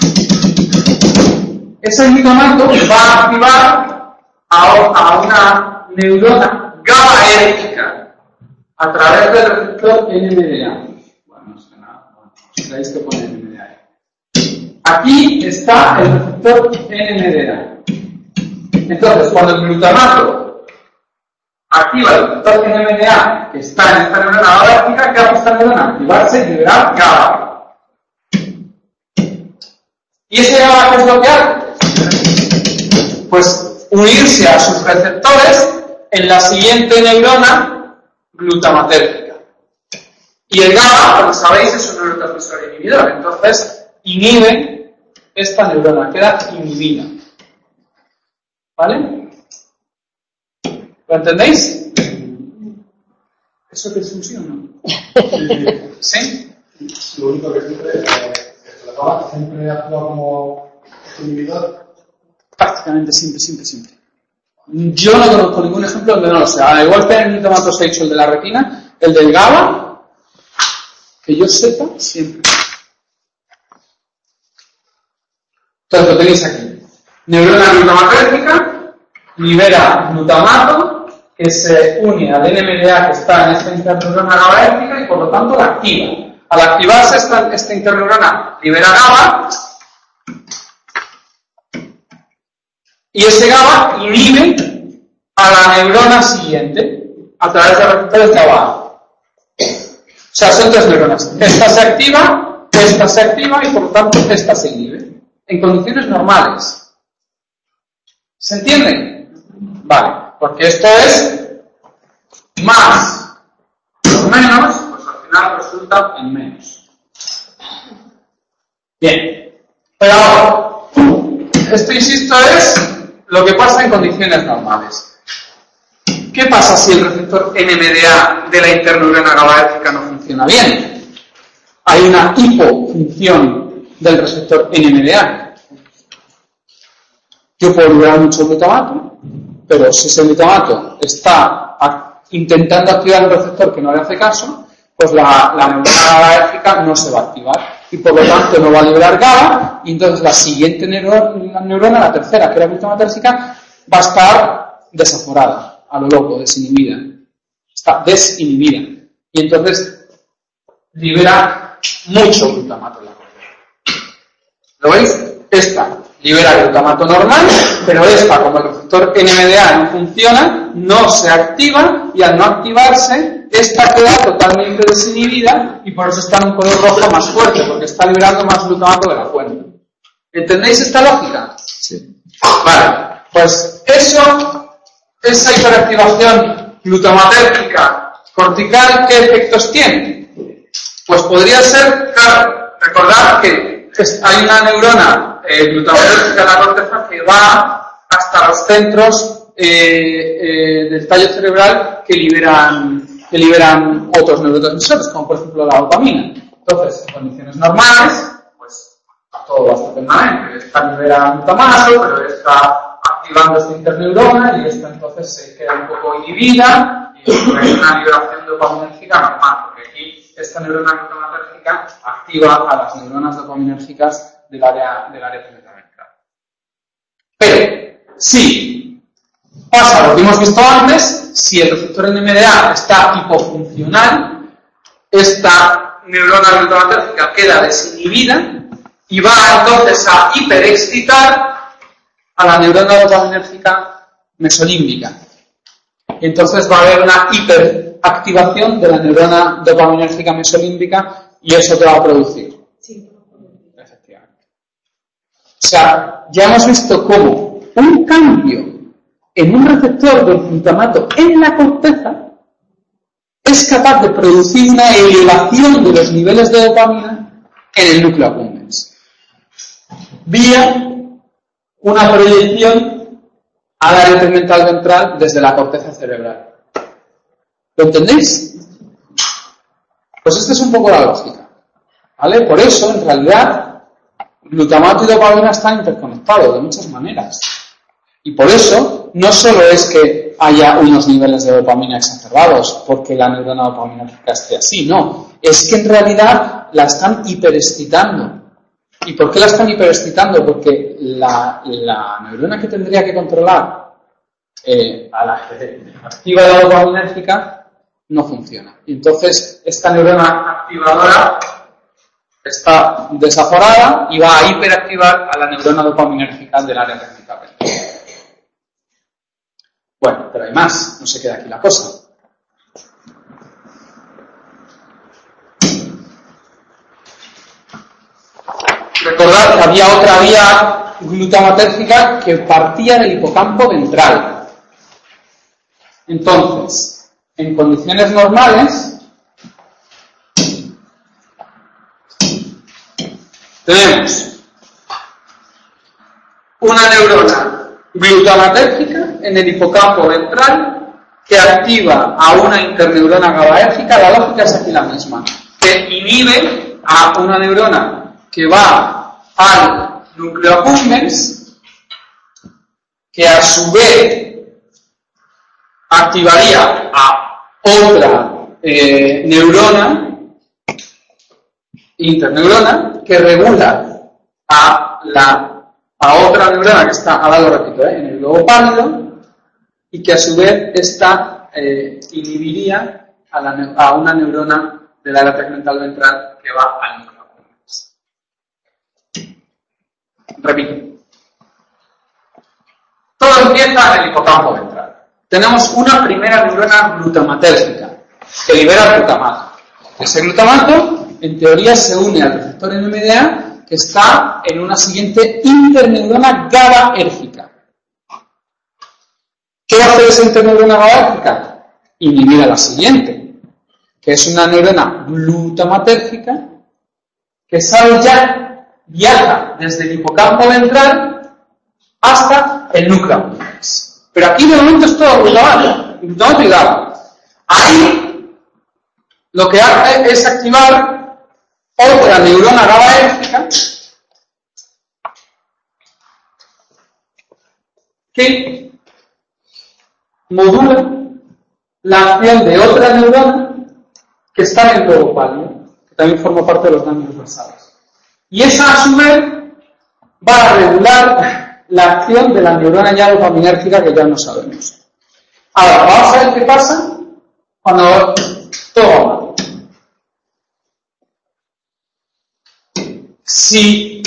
Ese glutamato va a activar a, a una neurona GABAérgica a través del receptor N M D A. Bueno, no sé nada, bueno, veis que pone N M D A. Aquí está el receptor N M D A. Entonces, cuando el glutamato activa el receptor N M D A que está en esta neurona GABAérgica, ¿qué hace esta neurona? Activarse y liberar GABA. ¿Y ese GABA qué es lo que hace? Pues unirse a sus receptores en la siguiente neurona glutamatérgica. Y el GABA, como sabéis, es un neurotransmisor inhibidor, entonces inhibe esta neurona, queda inhibida. ¿Vale? ¿Lo entendéis? ¿Eso que es un sí o no? ¿Sí? Lo único que siempre eh, la GABA siempre actúa como inhibidor. Prácticamente siempre, siempre, siempre. Yo no conozco ningún ejemplo donde no lo sea. Igual que en el glutamato se ha hecho el de la retina, el del GABA, que yo sepa, siempre. Entonces lo tenéis aquí. Neurona glutamatérgica libera glutamato que se une al N M D A que está en esta interneurona GABAérgica y por lo tanto la activa. Al activarse esta, esta interneurona libera GABA y ese GABA inhibe a la neurona siguiente a través de receptores GABA. O sea, son tres neuronas. Esta se activa, esta se activa y por lo tanto esta se inhibe. En condiciones normales. ¿Se entiende? Vale, porque esto es más o menos, pues al final resulta en menos. Bien. Pero ahora, esto, insisto, es lo que pasa en condiciones normales. ¿Qué pasa si el receptor N M D A de la interneurona GABAérgica no funciona bien? Hay una hipofunción del receptor N M D A. Yo puedo liberar mucho glutamato, pero si ese glutamato está intentando activar un receptor que no le hace caso, pues la, la neurona GABAérgica no se va a activar y por lo tanto no va a liberar GABA y entonces la siguiente neurona, la, neurona, la tercera, que era glutamatérgica, va a estar desaforada, a lo loco, desinhibida. Está desinhibida. Y entonces libera mucho glutamato en la corteza. ¿Lo veis? Esta libera glutamato normal, pero esta, como el receptor N M D A no funciona, no se activa y al no activarse, esta queda totalmente desinhibida y por eso está en un color rojo más fuerte, porque está liberando más glutamato de la fuente. ¿Entendéis esta lógica? Sí. Vale, pues eso, esa hiperactivación glutamatérgica cortical, ¿qué efectos tiene? Pues podría ser, claro, recordad que hay una neurona eh, glutamatérgica en la corteza que va hasta los centros eh, eh, del tallo cerebral que liberan, que liberan otros neurotransmisores, como por ejemplo la dopamina. Entonces, en condiciones normales, pues todo bastante permanente. Esta libera glutamato, pero está activando esta interneurona y esta entonces se queda un poco inhibida y es una liberación dopaminérgica normal, porque aquí esta neurona glutamatérgica activa a las neuronas dopaminérgicas del área, del área cerebral. Pero, si pasa lo que hemos visto antes, si el receptor N M D A está hipofuncional, esta neurona glutamatérgica queda desinhibida y va entonces a hiperexcitar a la neurona dopaminérgica mesolímbica. Y entonces va a haber una hiper activación de la neurona dopaminérgica mesolímbica y eso te va a producir. Sí. Efectivamente. O sea, ya hemos visto cómo un cambio en un receptor del glutamato en la corteza es capaz de producir una elevación de los niveles de dopamina en el núcleo accumbens, vía una proyección al área tegmental ventral desde la corteza cerebral. ¿Lo entendéis? Pues esta es un poco la lógica, ¿vale? Por eso, en realidad, glutamato y dopamina están interconectados de muchas maneras. Y por eso, no solo es que haya unos niveles de dopamina exacerbados porque la neurona dopaminérgica esté así, no. Es que en realidad la están hiperexcitando. ¿Y por qué la están hiperexcitando? Porque la, la neurona que tendría que controlar eh, a la que activa la dopaminérgica no funciona. Y entonces esta neurona activadora está desaforada y va a hiperactivar a la neurona dopaminérgica del área tegmental ventral. Bueno, pero hay más, no se queda aquí la cosa. Recordad que había otra vía glutamatérgica que partía del hipocampo ventral. Entonces, en condiciones normales, tenemos una neurona glutamatérgica en el hipocampo ventral que activa a una interneurona GABAérgica. La lógica es aquí la misma, que inhibe a una neurona que va al núcleo accumbens, que a su vez activaría a otra eh, neurona, interneurona, que regula a la a otra neurona que está, ahora lo repito, ¿eh? en el globo pálido, y que a su vez esta eh, inhibiría a, la, a una neurona del área tegmental ventral que va al núcleo accumbens. Repito. Todo empieza en el hipocampo ventral. Tenemos una primera neurona glutamatérgica que libera el glutamato. Ese glutamato, en teoría, se une al receptor N M D A que está en una siguiente interneurona GABAérgica. ¿Qué va a hacer esa interneurona GABAérgica? Inhibir a la siguiente, que es una neurona glutamatérgica que sale ya, viaja desde el hipocampo ventral hasta el núcleo accumbens. Pero aquí de momento es todo glutamato, glutamato y GABA. Ahí lo que hace es activar otra neurona GABAérgica que modula la acción de otra neurona que está en el globo pálido, que también forma parte de los ganglios basales. Y esa, a su vez, va a regular la acción de la neurona ya dopaminérgica que ya no sabemos. Ahora, vamos a ver qué pasa cuando todo va mal. Si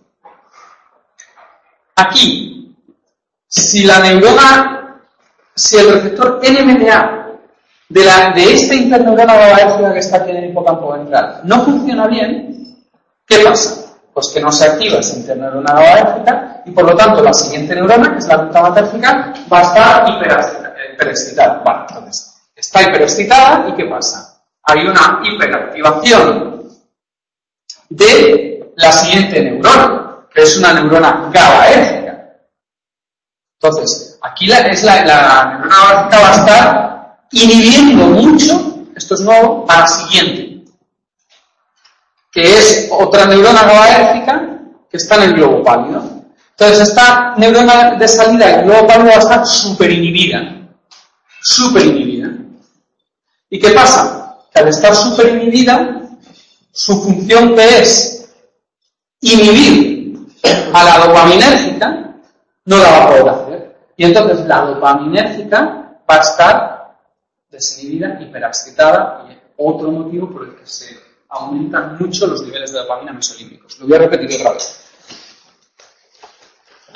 aquí, si la neurona, si el receptor N M D A de, la, de esta interneurona GABAérgica que está aquí en el hipocampo ventral no funciona bien, ¿qué pasa? Pues que no se activa esa interneurona GABAérgica y por lo tanto la siguiente neurona, que es la glutamatérgica, va a estar hiperexcitada. Bueno, entonces, está hiperexcitada y ¿qué pasa? Hay una hiperactivación de la siguiente neurona, que es una neurona GABAérgica. Entonces, aquí la, es la, la neurona GABAérgica va a estar inhibiendo mucho, esto es nuevo, a la siguiente, que es otra neurona GABAérgica que está en el globo pálido. Entonces, esta neurona de salida del globo pálido va a estar súper inhibida. Súper inhibida. ¿Y qué pasa? Que al estar súper inhibida, su función que es inhibir a la dopaminérgica, no la va a poder hacer. Y entonces la dopaminérgica va a estar desinhibida, hiperexcitada, y otro motivo por el que se aumentan mucho los niveles de dopamina mesolímbicos. Lo voy a repetir otra vez.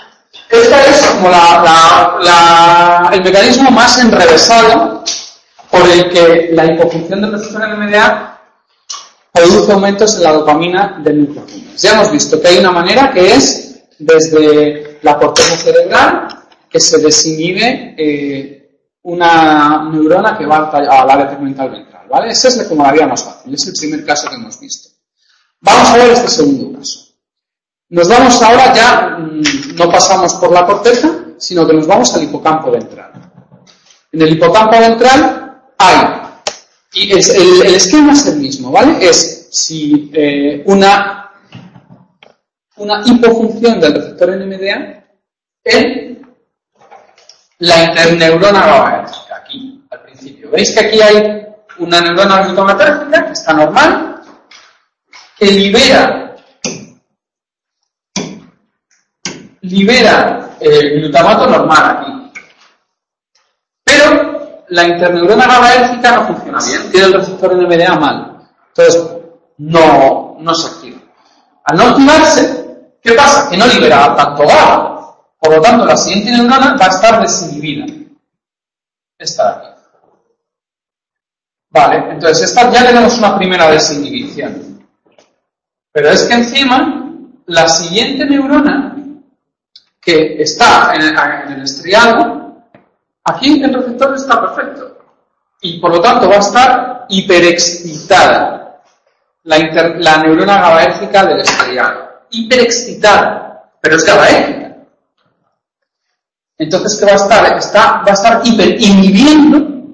Este es como la, la, la, el mecanismo más enrevesado por el que la hipofunción del receptor N M D A produce aumentos en la dopamina del núcleo accumbens. Ya hemos visto que hay una manera que es desde la corteza cerebral que se desinhibe eh, una neurona que va al área tegmental ventral, ¿vale? Esa es como la vía más fácil, es el primer caso que hemos visto. Vamos a ver este segundo caso. Nos vamos ahora ya, no pasamos por la corteza, sino que nos vamos al hipocampo ventral. En el hipocampo ventral hay, y es, el, el esquema es el mismo, ¿vale? Es si eh, una, una hipofunción del receptor N M D A en la interneurona GABAérgica, aquí, al principio. ¿Veis que aquí hay una neurona glutamatérgica que está normal, que libera, libera el glutamato normal aquí? Pero la interneurona GABAérgica no funciona bien, tiene el receptor N M D A mal. Entonces, no, no se activa. Al no activarse, ¿qué pasa? Que no libera tanto GABA. Por lo tanto, la siguiente neurona va a estar desinhibida. Esta de aquí. Vale, entonces esta ya tenemos una primera desinhibición. Pero es que encima, la siguiente neurona que está en el, en el estriado, aquí el receptor está perfecto. Y por lo tanto va a estar hiperexcitada. La, inter, la neurona GABAérgica del estriado. Hiperexcitada. Pero es GABAérgica. Entonces, ¿qué va a estar? Está, va a estar hiperinhibiendo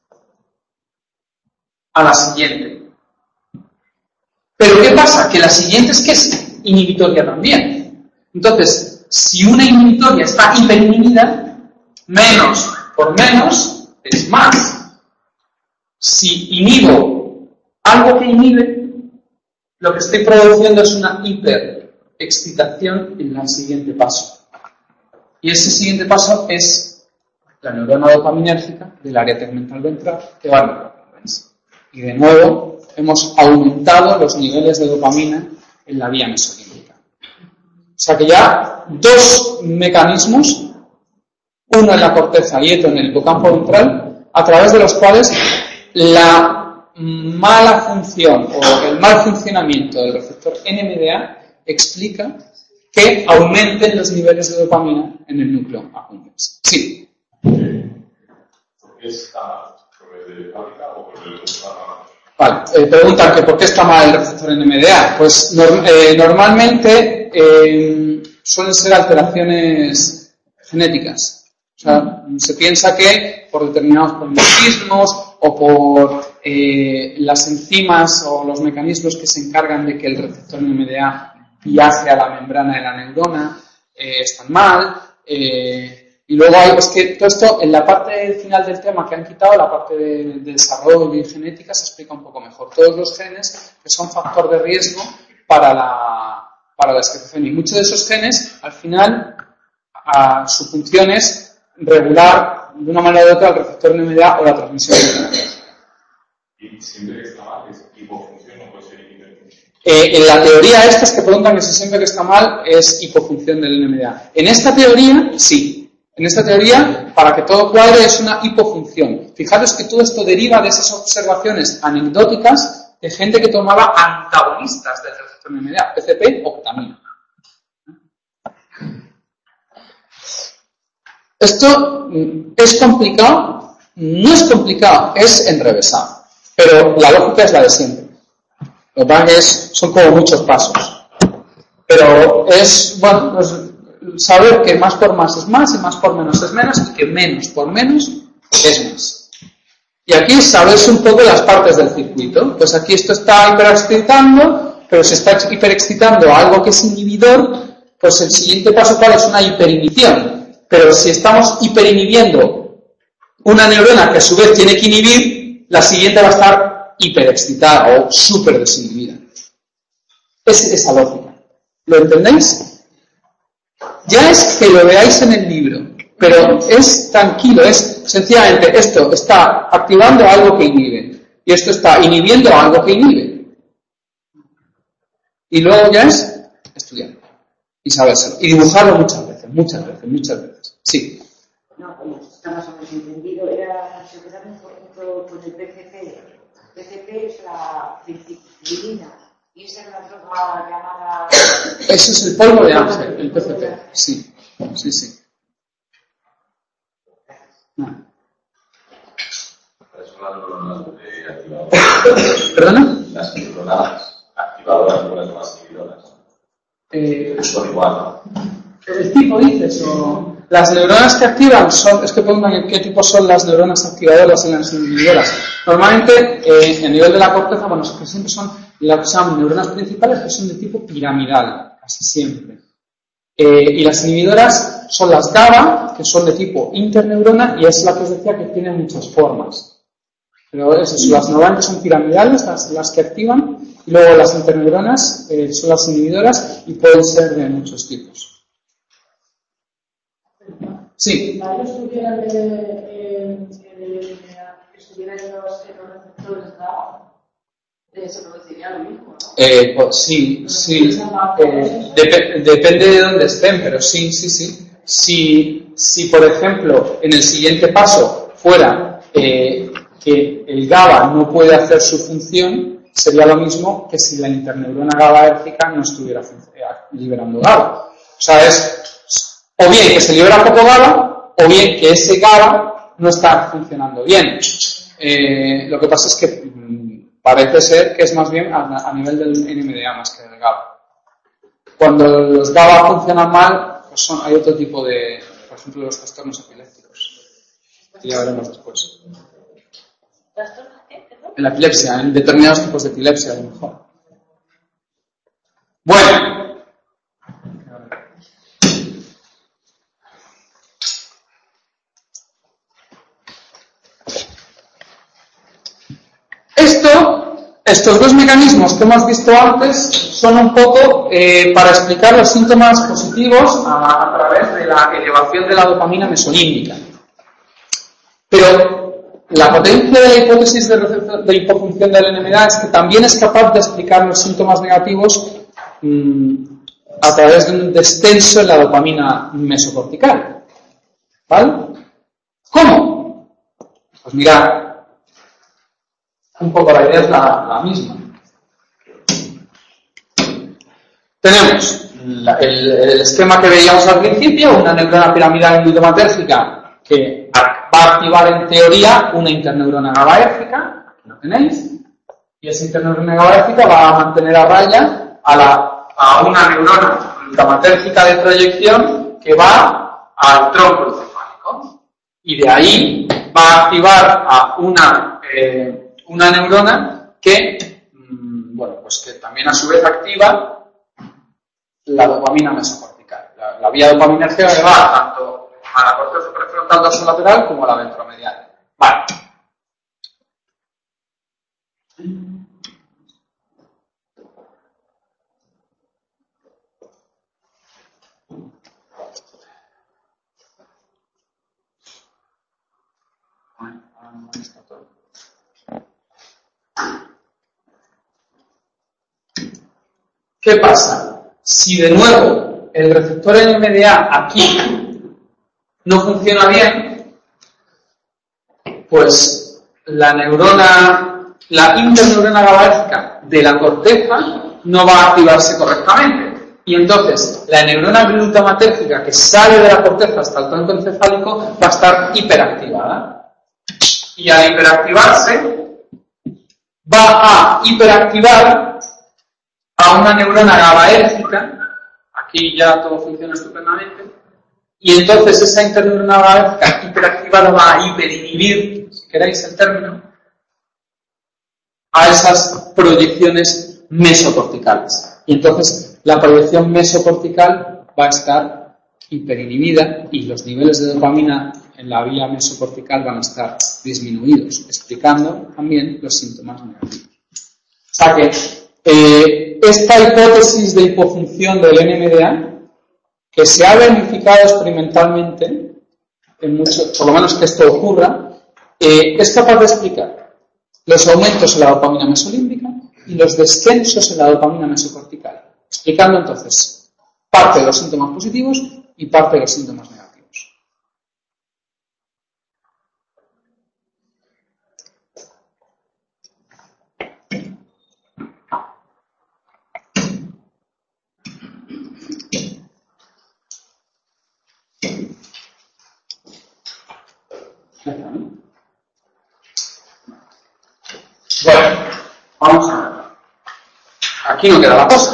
a la siguiente. Pero ¿qué pasa? Que la siguiente es que es inhibitoria también. Entonces, si una inhibitoria está hiperinhibida, menos por menos es más. Si inhibo algo que inhibe, lo que estoy produciendo es una hiperexcitación en el siguiente paso. Y ese siguiente paso es la neurona dopaminérgica del área tegmental ventral que va a neurocortex. Y de nuevo, hemos aumentado los niveles de dopamina en la vía mesolímbica. O sea que ya dos mecanismos, uno en la corteza y otro en el hipocampo ventral, a través de los cuales la mala función o el mal funcionamiento del receptor N M D A explica que aumenten los niveles de dopamina en el núcleo accumbens. Sí. ¿Por qué está de fábrica o por el Vale, eh, preguntan que por qué está mal el receptor N M D A. Pues norm, eh, normalmente eh, suelen ser alteraciones genéticas. O sea, se piensa que por determinados polimergismos o por eh, las enzimas o los mecanismos que se encargan de que el receptor N M D A viaje a la membrana de la neurona, eh, están mal, eh, y luego hay, es que todo esto, en la parte final del tema que han quitado, la parte de, de desarrollo y genética, se explica un poco mejor. Todos los genes que son factor de riesgo para la, para la esquizofrenia. Y muchos de esos genes, al final, a, su función es regular de una manera u otra el receptor N M D A o la transmisión de la. Y siempre que está mal, es hipofunción, no puede ser hiperfunción. Eh, en la teoría esta es que preguntan que si siempre que está mal es hipofunción del N M D A. En esta teoría, sí. En esta teoría, para que todo cuadre, es una hipofunción. Fijaros que todo esto deriva de esas observaciones anecdóticas de gente que tomaba antagonistas del receptor N M D A, P C P o ketamina. Esto es complicado, no es complicado, es enrevesado. Pero la lógica es la de siempre. Lo que pasa es que son como muchos pasos. Pero es, bueno, pues saber que más por más es más y más por menos es menos y que menos por menos es más. Y aquí sabes un poco las partes del circuito. Pues aquí esto está hiperexcitando, pero si está hiperexcitando algo que es inhibidor, pues el siguiente paso cuál es una hiperinhibición. Pero si estamos hiperinhibiendo una neurona que a su vez tiene que inhibir, la siguiente va a estar hiperexcitada o súper desinhibida. Es esa lógica. ¿Lo entendéis? Ya es que lo veáis en el libro, pero es tranquilo, es sencillamente esto está activando algo que inhibe y esto está inhibiendo algo que inhibe. Y luego ya es estudiar y sabérselo y dibujarlo muchas veces, muchas veces, muchas veces. Sí. No, como está más o menos entendido, era, se quedaron por ejemplo, con el P C P. El P C P es la principilina y esa es la droga llamada... Eso es el polvo de Ángel, el P C P. Sí, sí, sí. No. Son las neuronas de activadoras. ¿Perdona? Las neuronas activadoras no las más inhibidoras. Eh, Son igual, ¿no? ¿El tipo dices? O... Las neuronas que activan son, es que pongan qué tipo son las neuronas activadoras y las inhibidoras. Normalmente, eh, a nivel de la corteza, bueno, que siempre son las neuronas principales que son de tipo piramidal, casi siempre. Eh, y las inhibidoras son las GABA, que son de tipo interneurona, y es la que os decía que tiene muchas formas. Pero eso, las neuronas son piramidales, las, las que activan, y luego las interneuronas eh, son las inhibidoras y pueden ser de muchos tipos. Sí. Si varios estuvieran en el estuvieran en los receptores GABA, se produciría lo mismo, ¿no? Eh, pues sí, sí. Eh, dep- depende de dónde estén, pero sí, sí, sí. Si, si por ejemplo, en el siguiente paso fuera eh, que el GABA no puede hacer su función, sería lo mismo que si la interneurona GABAérgica no estuviera liberando GABA. O sea, es o bien que se libera poco GABA, o bien que ese GABA no está funcionando bien. Eh, lo que pasa es que mmm, parece ser que es más bien a, a nivel del N M D A más que del GABA. Cuando los GABA funcionan mal, pues son, hay otro tipo de, por ejemplo, los trastornos epilépticos. Que ya veremos después. ¿Trastornos qué? ¿Perdón? En la epilepsia, en determinados tipos de epilepsia, a lo mejor. Bueno. Esto, estos dos mecanismos que hemos visto antes son un poco eh, para explicar los síntomas positivos a, a través de la elevación de la dopamina mesolímbica. Pero la potencia de la hipótesis de, de hipofunción del N M D A es que también es capaz de explicar los síntomas negativos mmm, a través de un descenso en la dopamina mesocortical. ¿Vale? ¿Cómo? Pues mirad. Un poco la idea es la, la misma. Tenemos la, el, el esquema que veíamos al principio, una neurona piramidal glutamatérgica que va a activar en teoría una interneurona GABAérgica, aquí lo tenéis, y esa interneurona GABAérgica va a mantener a raya a, la, a una neurona glutamatérgica de proyección que va al tronco encefálico, y de ahí va a activar a una eh, una neurona que, bueno, pues que también a su vez activa la dopamina mesocortical. La, la vía dopaminérgica que va tanto a la corteza prefrontal dorsolateral como a la ventromedial. Vale. ¿Qué pasa? Si de nuevo el receptor N M D A aquí no funciona bien, pues la neurona, la interneurona GABAérgica de la corteza no va a activarse correctamente. Y entonces la neurona glutamatérgica que sale de la corteza hasta el tronco encefálico va a estar hiperactivada. Y al hiperactivarse va a hiperactivar a una neurona GABAérgica, aquí ya todo funciona estupendamente, y entonces esa interneurona GABAérgica hiperactivada va a hiperinhibir, si queréis el término, a esas proyecciones mesocorticales. Y entonces la proyección mesocortical va a estar hiperinhibida y los niveles de dopamina en la vía mesocortical van a estar disminuidos, explicando también los síntomas negativos. O sea que eh, esta hipótesis de hipofunción del N M D A, que se ha verificado experimentalmente, en mucho, por lo menos que esto ocurra, eh, es capaz de explicar los aumentos en la dopamina mesolímbica y los descensos en la dopamina mesocortical, explicando entonces parte de los síntomas positivos y parte de los síntomas negativos. Bueno, vamos a ver. Aquí no queda la cosa.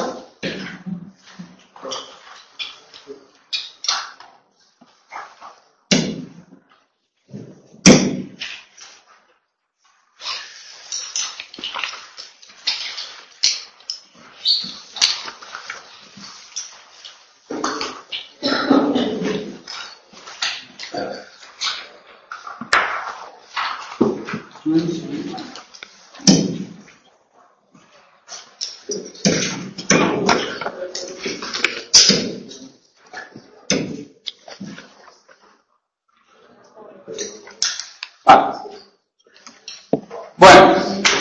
Bueno,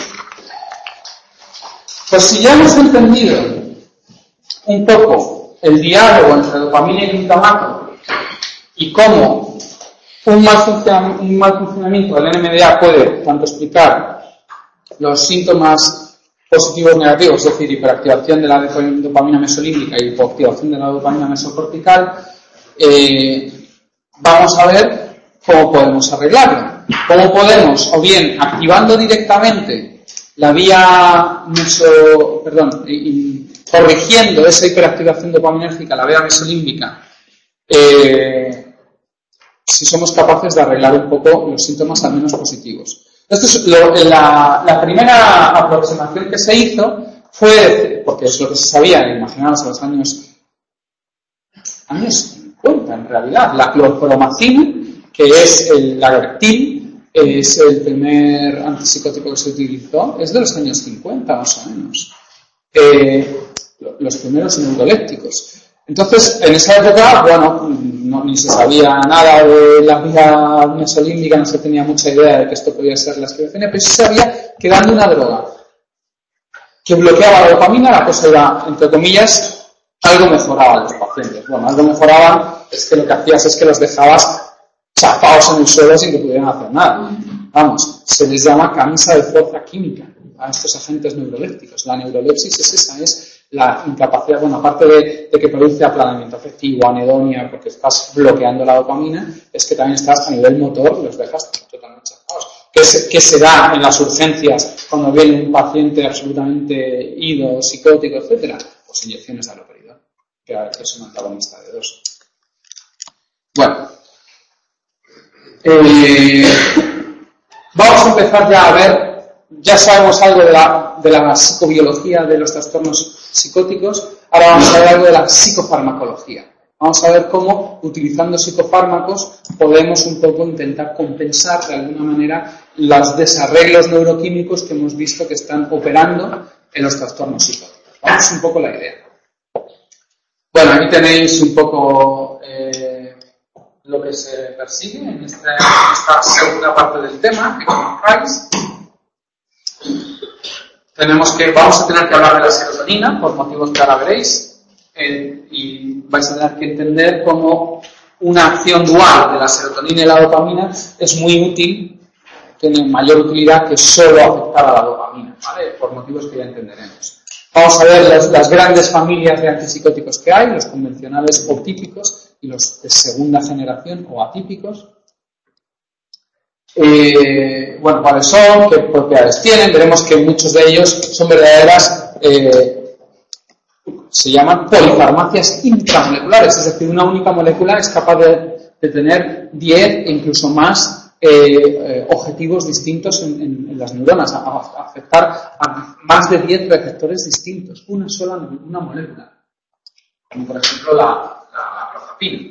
pues si ya hemos entendido un poco el diálogo entre dopamina y glutamato y cómo un mal, funcionamiento, un mal funcionamiento del N M D A puede tanto explicar los síntomas positivos o negativos, es decir, hiperactivación de la dopamina mesolímbica y hipoactivación de la dopamina mesocortical, eh, vamos a ver cómo podemos arreglarlo. Cómo podemos, o bien activando directamente la vía meso, perdón, y, corrigiendo esa hiperactivación dopaminérgica, la vía mesolímbica, eh, si somos capaces de arreglar un poco los síntomas al menos positivos. Esto es lo, la, la primera aproximación que se hizo fue, porque es lo que se sabía, imaginaos, a los años, años cincuenta en realidad, la clorpromacina, que es el lagertil, es el primer antipsicótico que se utilizó, es de los años cincuenta más o menos. Eh, los primeros neurolépticos. Entonces, en esa época, bueno, no, ni se sabía nada de la vía mesolímbica, no se tenía mucha idea de que esto podía ser la esquizofrenia, pero se sabía que dando una droga que bloqueaba la dopamina, la cosa era, entre comillas, algo mejoraba a los pacientes. Bueno, algo mejoraban es que lo que hacías es que los dejabas chapados en el suelo sin que pudieran hacer nada. Vamos, se les llama camisa de fuerza química a estos agentes neurolépticos. La neurolepsis es esa, es la incapacidad, bueno, aparte de, de que produce aplanamiento afectivo, anedonia, porque estás bloqueando la dopamina, es que también estás a nivel motor, los dejas totalmente chapados. ¿Qué se, qué se da en las urgencias cuando viene un paciente absolutamente ido, psicótico, etcétera? Pues inyecciones de haloperidol, que es un antagonista de dos. Bueno. Eh, vamos a empezar ya a ver, ya sabemos algo de la, de la psicobiología de los trastornos psicóticos, ahora vamos a ver algo de la psicofarmacología. Vamos a ver cómo, utilizando psicofármacos, podemos un poco intentar compensar de alguna manera los desarreglos neuroquímicos que hemos visto que están operando en los trastornos psicóticos. Vamos un poco la idea. Bueno, aquí tenéis un poco eh, lo que se persigue en esta, esta segunda parte del tema, que conozcáis. Tenemos que, vamos a tener que hablar de la serotonina, por motivos que ahora veréis, eh, y vais a tener que entender cómo una acción dual de la serotonina y la dopamina es muy útil, tiene mayor utilidad que solo afectar a la dopamina, ¿vale? Por motivos que ya entenderemos. Vamos a ver las, las grandes familias de antipsicóticos que hay, los convencionales o típicos y los de segunda generación o atípicos. Eh, bueno, cuáles son, qué propiedades tienen. Veremos que muchos de ellos son verdaderas, eh, se llaman polifarmacias intramoleculares, es decir, una única molécula es capaz de, de tener diez e incluso más eh, eh, objetivos distintos en, en, en las neuronas, a, a afectar a más de diez receptores distintos, una sola una molécula, como por ejemplo la, la, la clozapina.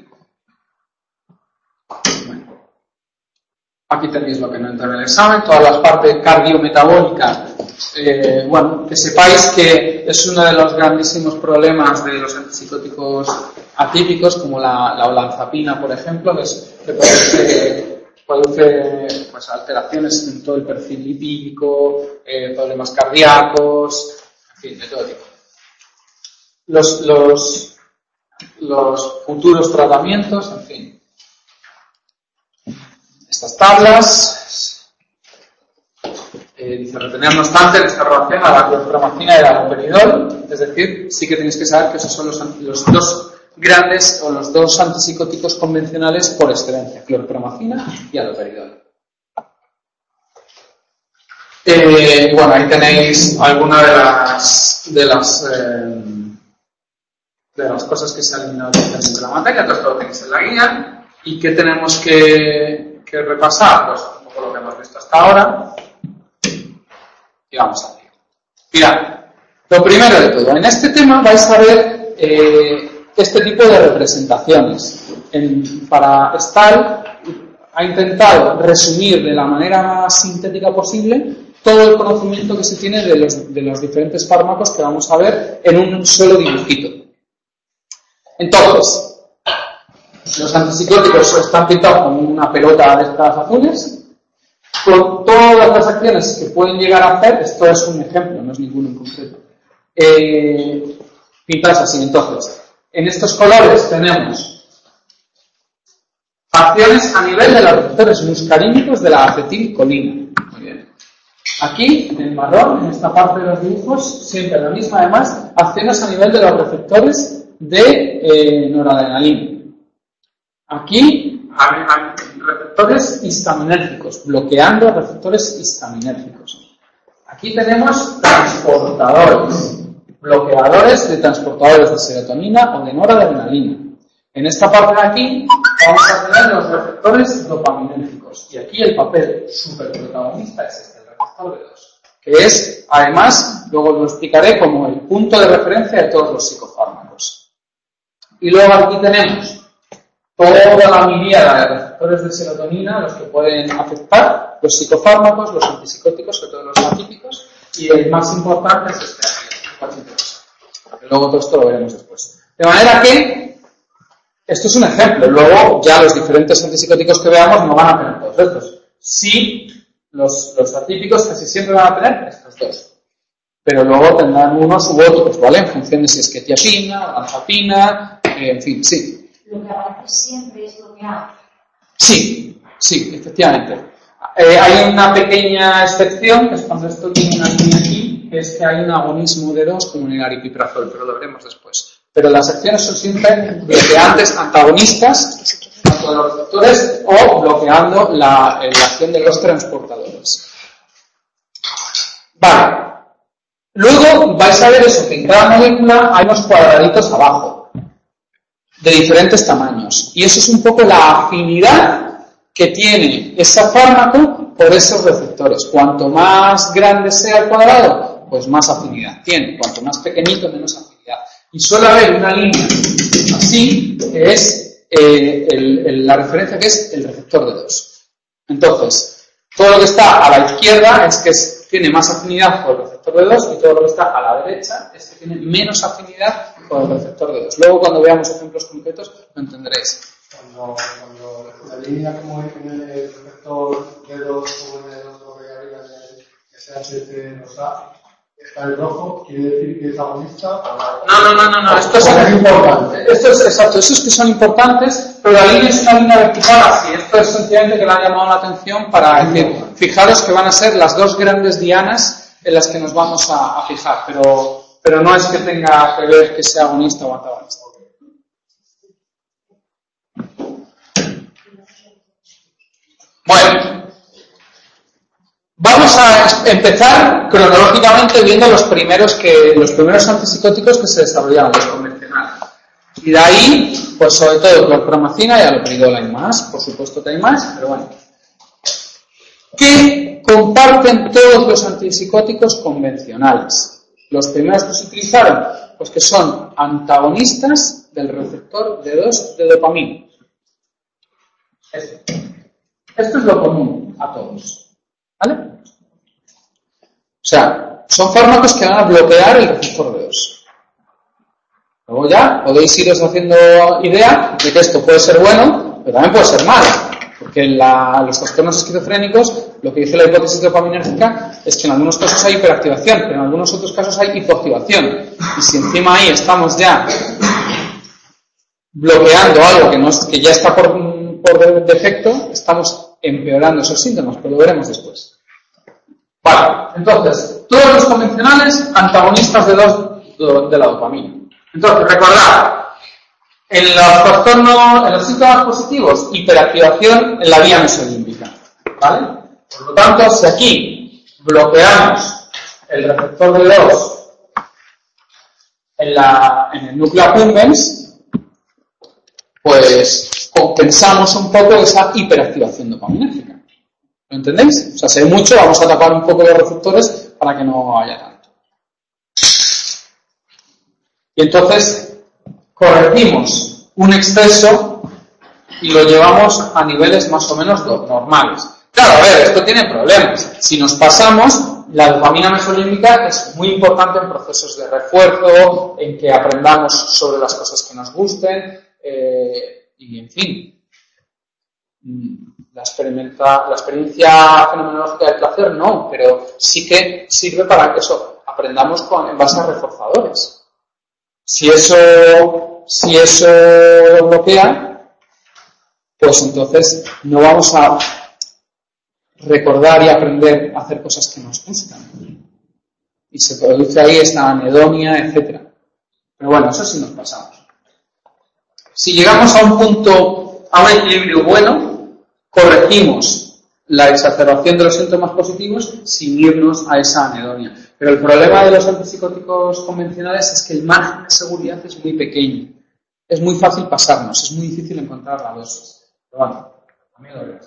Bueno. Aquí tenéis lo que no entra en el examen, todas las partes cardiometabólicas. Eh, bueno, que sepáis que es uno de los grandísimos problemas de los antipsicóticos atípicos, como la, la olanzapina, por ejemplo, que, es, que produce, produce pues, alteraciones en todo el perfil lipídico, eh, problemas cardíacos, en fin, de todo tipo. Los, los, los futuros tratamientos, en fin. Estas tablas, eh, dice retener no obstante en esta relación a la clorpromacina y al haloperidol, es decir, sí que tenéis que saber que esos son los, los dos grandes o los dos antipsicóticos convencionales por excelencia, clorpromacina y haloperidol. Eh, bueno, ahí tenéis alguna de las de las eh, de las cosas que se han eliminado de la materia, entonces todo lo tenéis en la guía. ¿Y qué tenemos que, que repasar? Pues un poco lo que hemos visto hasta ahora. Y vamos a ver. Mirad, lo primero de todo, en este tema vais a ver eh, este tipo de representaciones. En, para Stahl ha intentado resumir de la manera más sintética posible todo el conocimiento que se tiene de los, de los diferentes fármacos que vamos a ver en un solo dibujito. Entonces, los antipsicóticos están pintados como una pelota de estas azules, con todas las acciones que pueden llegar a hacer. Esto es un ejemplo, no es ninguno en concreto. Eh, pintadas así. Entonces, en estos colores tenemos acciones a nivel de los receptores muscarínicos de la acetilcolina. Muy bien. Aquí, en el marrón, en esta parte de los dibujos, siempre la misma, además, acciones a nivel de los receptores de eh, noradrenalina. Aquí, a, a, receptores histaminérgicos, bloqueando receptores histaminérgicos. Aquí tenemos transportadores, bloqueadores de transportadores de serotonina o de noradrenalina. En esta parte de aquí vamos a tener los receptores dopaminérgicos. Y aquí el papel superprotagonista es este, el receptor de dos, que es, además, luego lo explicaré como el punto de referencia de todos los psicofármacos. Y luego aquí tenemos toda la miríada de receptores de serotonina, los que pueden afectar, los psicofármacos, los antipsicóticos, sobre todo los atípicos, y el más importante es este aquí, porque luego todo esto lo veremos después. De manera que esto es un ejemplo. Luego ya los diferentes antipsicóticos que veamos no van a tener todos estos. Sí, los, los atípicos casi siempre van a tener estos dos. Pero luego tendrán unos u otros, ¿vale? En función de si es quetiapina, olanzapina, eh, en fin, sí. Lo que aparece siempre es lo que hace. Sí, sí, efectivamente. Eh, hay una pequeña excepción, que es cuando esto tiene una línea aquí, que es que hay un agonismo de dos como en el aripiprazol, pero lo veremos después. Pero las acciones son siempre bloqueantes antagonistas, tanto de los receptores o bloqueando la, la acción de los transportadores. Vale. Luego vais a ver eso, que en cada molécula hay unos cuadraditos abajo, de diferentes tamaños. Y eso es un poco la afinidad que tiene ese fármaco por esos receptores. Cuanto más grande sea el cuadrado, pues más afinidad tiene. Cuanto más pequeñito, menos afinidad. Y suele haber una línea así, que es eh, el, el, la referencia que es el receptor de dos. Entonces, todo lo que está a la izquierda es que es tiene más afinidad por el receptor de dos y todo lo que está a la derecha es que tiene menos afinidad por el receptor de dos. Luego, cuando veamos ejemplos concretos, lo entenderéis. Cuando, cuando la línea como en el receptor de dos o en el otro de arriba en el S H T dos A está en rojo, quiere decir que es agonista. No, no, no, no, no. Esto es, es importante. Esto es exacto, esos que son importantes, pero la línea es una línea vertical así. Esto es sencillamente que le ha llamado la atención para decir, fijaros que van a ser las dos grandes dianas en las que nos vamos a, a fijar, pero, pero no es que tenga que ver que sea agonista o antagonista. Bueno. Vamos a empezar cronológicamente viendo los primeros que los primeros antipsicóticos que se desarrollaron, los convencionales. Y de ahí, pues sobre todo clorpromacina y haloperidol, hay más, por supuesto que hay más, pero bueno. ¿Qué comparten todos los antipsicóticos convencionales? Los primeros que se utilizaron, pues que son antagonistas del receptor de dos de dopamina. Esto. Esto es lo común a todos. ¿Vale? O sea, son fármacos que van a bloquear el receptor de dos. Luego ya podéis iros haciendo idea de que esto puede ser bueno, pero también puede ser malo. Porque en la, los trastornos esquizofrénicos, lo que dice la hipótesis dopaminérgica es que en algunos casos hay hiperactivación, pero en algunos otros casos hay hipoactivación. Y si encima ahí estamos ya bloqueando algo que, no es, que ya está por, por defecto, estamos empeorando esos síntomas, pero lo veremos después. Vale, entonces, todos los convencionales antagonistas de dos de la dopamina. Entonces, recordad, en los trastornos, en los síntomas positivos, hiperactivación en la vía mesolímbica, ¿vale? Por lo tanto, si aquí bloqueamos el receptor de dos en, la, en el núcleo accumbens, pues compensamos un poco esa hiperactivación dopaminérgica. ¿Lo entendéis? O sea, si hay mucho, vamos a tapar un poco los receptores para que no haya tanto. Y entonces corregimos un exceso y lo llevamos a niveles más o menos normales. Claro, a ver, esto tiene problemas. Si nos pasamos, la dopamina mesolímbica es muy importante en procesos de refuerzo, en que aprendamos sobre las cosas que nos gusten, eh, y en fin. La, experimenta, la experiencia fenomenológica del placer no, pero sí que sirve para que eso aprendamos con, en base a reforzadores. Si eso, si eso bloquea, pues entonces no vamos a recordar y aprender a hacer cosas que nos gustan. Y se produce ahí esa anedonia, etcétera. Pero bueno, eso sí nos pasamos. Si llegamos a un punto, a un equilibrio bueno, corregimos la exacerbación de los síntomas positivos sin irnos a esa anedonia. Pero el problema de los antipsicóticos convencionales es que el margen de seguridad es muy pequeño. Es muy fácil pasarnos, es muy difícil encontrar la dosis. Pero bueno, a mí lo veo.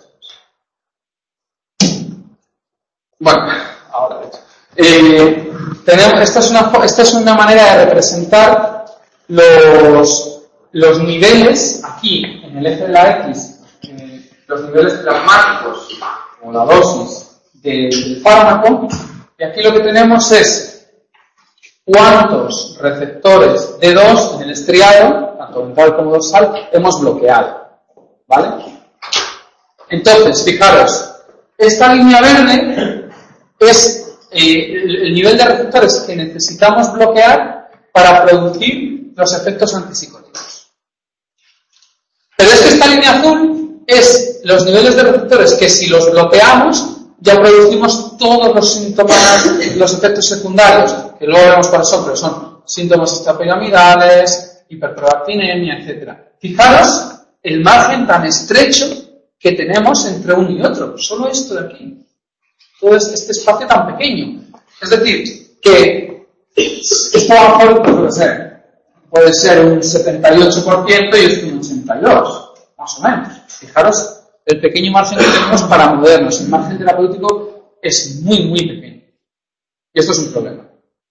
Bueno, ahora eh, tenemos, esta, es una, esta es una manera de representar los, los niveles aquí en el eje de la X, eh, los niveles plasmáticos o la dosis de, del fármaco, y aquí lo que tenemos es cuántos receptores D dos en el estriado, tanto ventral como dorsal, hemos bloqueado, ¿vale? Entonces, fijaros, esta línea verde es eh, el, el nivel de receptores que necesitamos bloquear para producir los efectos antipsicóticos. Pero es que esta línea azul es los niveles de receptores que si los bloqueamos ya producimos todos los síntomas, los efectos secundarios, que luego veremos cuáles son, pero son síntomas extrapiramidales, hiperprolactinemia, etcétera. Fijaros el margen tan estrecho que tenemos entre uno y otro, solo esto de aquí. Todo este espacio tan pequeño. Es decir, que esto a lo mejor puede ser, puede ser un setenta y ocho por ciento y esto un ochenta y dos por ciento, más o menos. Fijaros el pequeño margen que tenemos para movernos. El margen terapéutico es muy, muy pequeño. Y esto es un problema.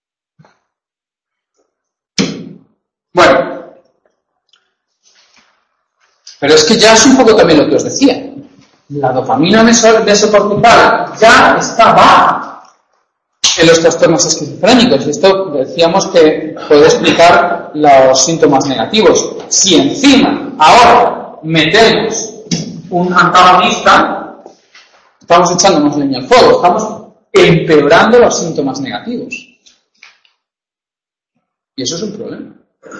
Bueno. Pero es que ya es un poco también lo que os decía. La dopamina mesocortical ya está baja en los trastornos esquizofrénicos. Y esto decíamos que puede explicar los síntomas negativos. Si encima ahora metemos un antagonista, estamos echándonos leña al fuego, estamos empeorando los síntomas negativos. Y eso es un problema.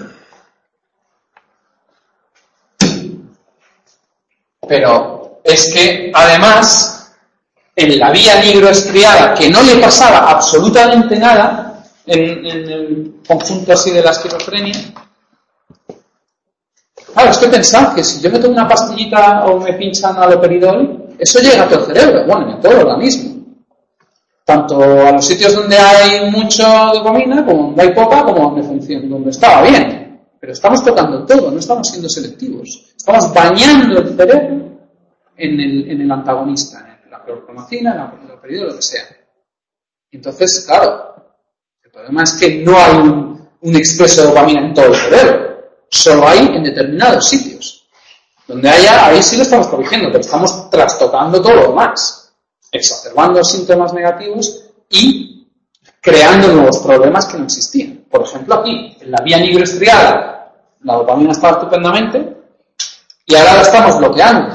Pero es que, además, en la vía nigroestriada, que no le pasaba absolutamente nada en, en el conjunto así de la esquizofrenia, claro, es que pensad que si yo me tomo una pastillita o me pinchan haloperidol, eso llega a todo el cerebro, bueno, en todo el organismo. Tanto a los sitios donde hay mucha dopamina, como donde hay poca, como donde funciona, donde estaba bien. Pero estamos tocando todo, no estamos siendo selectivos. Estamos bañando el cerebro en el, en el antagonista, en la clorpromacina, en la haloperidol, lo que sea. Entonces, claro, el problema es que no hay un, un exceso de dopamina en todo el cerebro. Solo hay en determinados sitios. Donde haya, ahí sí lo estamos corrigiendo, pero estamos trastocando todo lo demás, exacerbando síntomas negativos y creando nuevos problemas que no existían. Por ejemplo, aquí, en la vía nigroestriada, la dopamina estaba estupendamente y ahora la estamos bloqueando.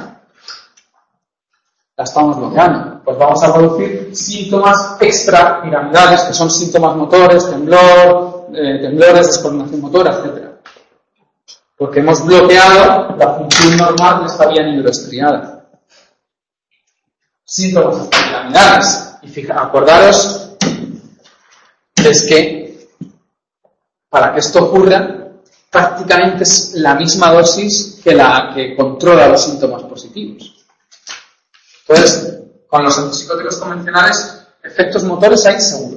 La estamos bloqueando. Pues vamos a producir síntomas extrapiramidales, que son síntomas motores, temblor, eh, temblores, descoordinación motora, etcétera. Porque hemos bloqueado la función normal de esta vía nigroestriada. Síntomas piramidales. Y fijaros, acordaros, es que para que esto ocurra, prácticamente es la misma dosis que la que controla los síntomas positivos. Entonces, con los antipsicóticos convencionales, Efectos motores hay seguro.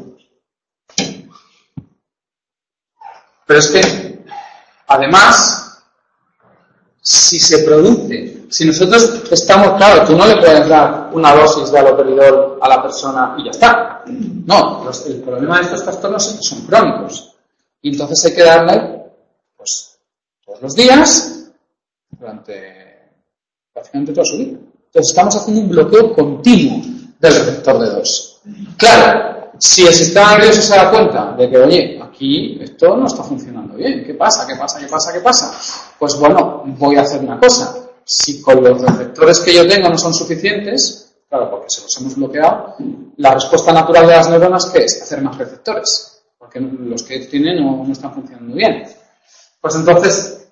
Pero es que, además, si se produce, si nosotros estamos, claro, tú no le puedes dar una dosis de haloperidol a la persona y ya está. No, los, el problema de estos trastornos son, son crónicos. Y entonces hay que darle, pues, todos los días, durante prácticamente toda su vida. Entonces estamos haciendo un bloqueo continuo del receptor D dos. Claro, si el sistema nervioso se da cuenta de que, oye, aquí esto no está funcionando bien, ¿qué pasa? ¿Qué pasa? ¿Qué pasa? ¿Qué pasa? Pues bueno, voy a hacer una cosa. Si con los receptores que yo tengo no son suficientes, claro, porque se los hemos bloqueado, la respuesta natural de las neuronas, ¿qué es? Hacer más receptores, porque los que tienen no, no están funcionando bien. Pues entonces,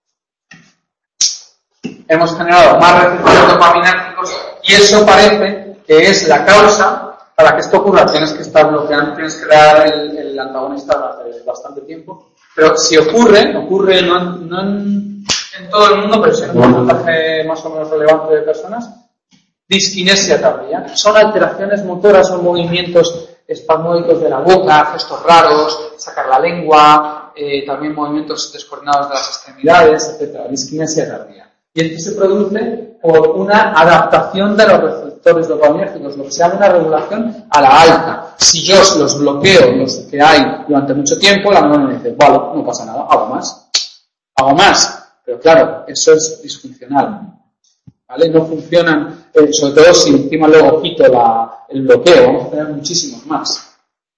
hemos generado más receptores dopaminérgicos y eso parece que es la causa. Para que esto ocurra tienes que estar bloqueando, tienes que dar el, el antagonista durante bastante tiempo. Pero si ocurre, ocurre no, no en, en todo el mundo, pero sí en un porcentaje más o menos relevante de personas, disquinesia tardía. Son alteraciones motoras, son movimientos espasmódicos de la boca, gestos raros, sacar la lengua, eh, también movimientos descoordinados de las extremidades, etcétera. Disquinesia tardía. Y esto se produce por una adaptación de los receptores dopaminérgicos, lo que se llama una regulación a la alta. Si yo los bloqueo, los que hay durante mucho tiempo, la neurona me dice, vale, no pasa nada, hago más. Hago más. Pero claro, eso es disfuncional. ¿Vale? No funcionan, eh, sobre todo si encima luego quito la, el bloqueo, vamos a tener muchísimos más.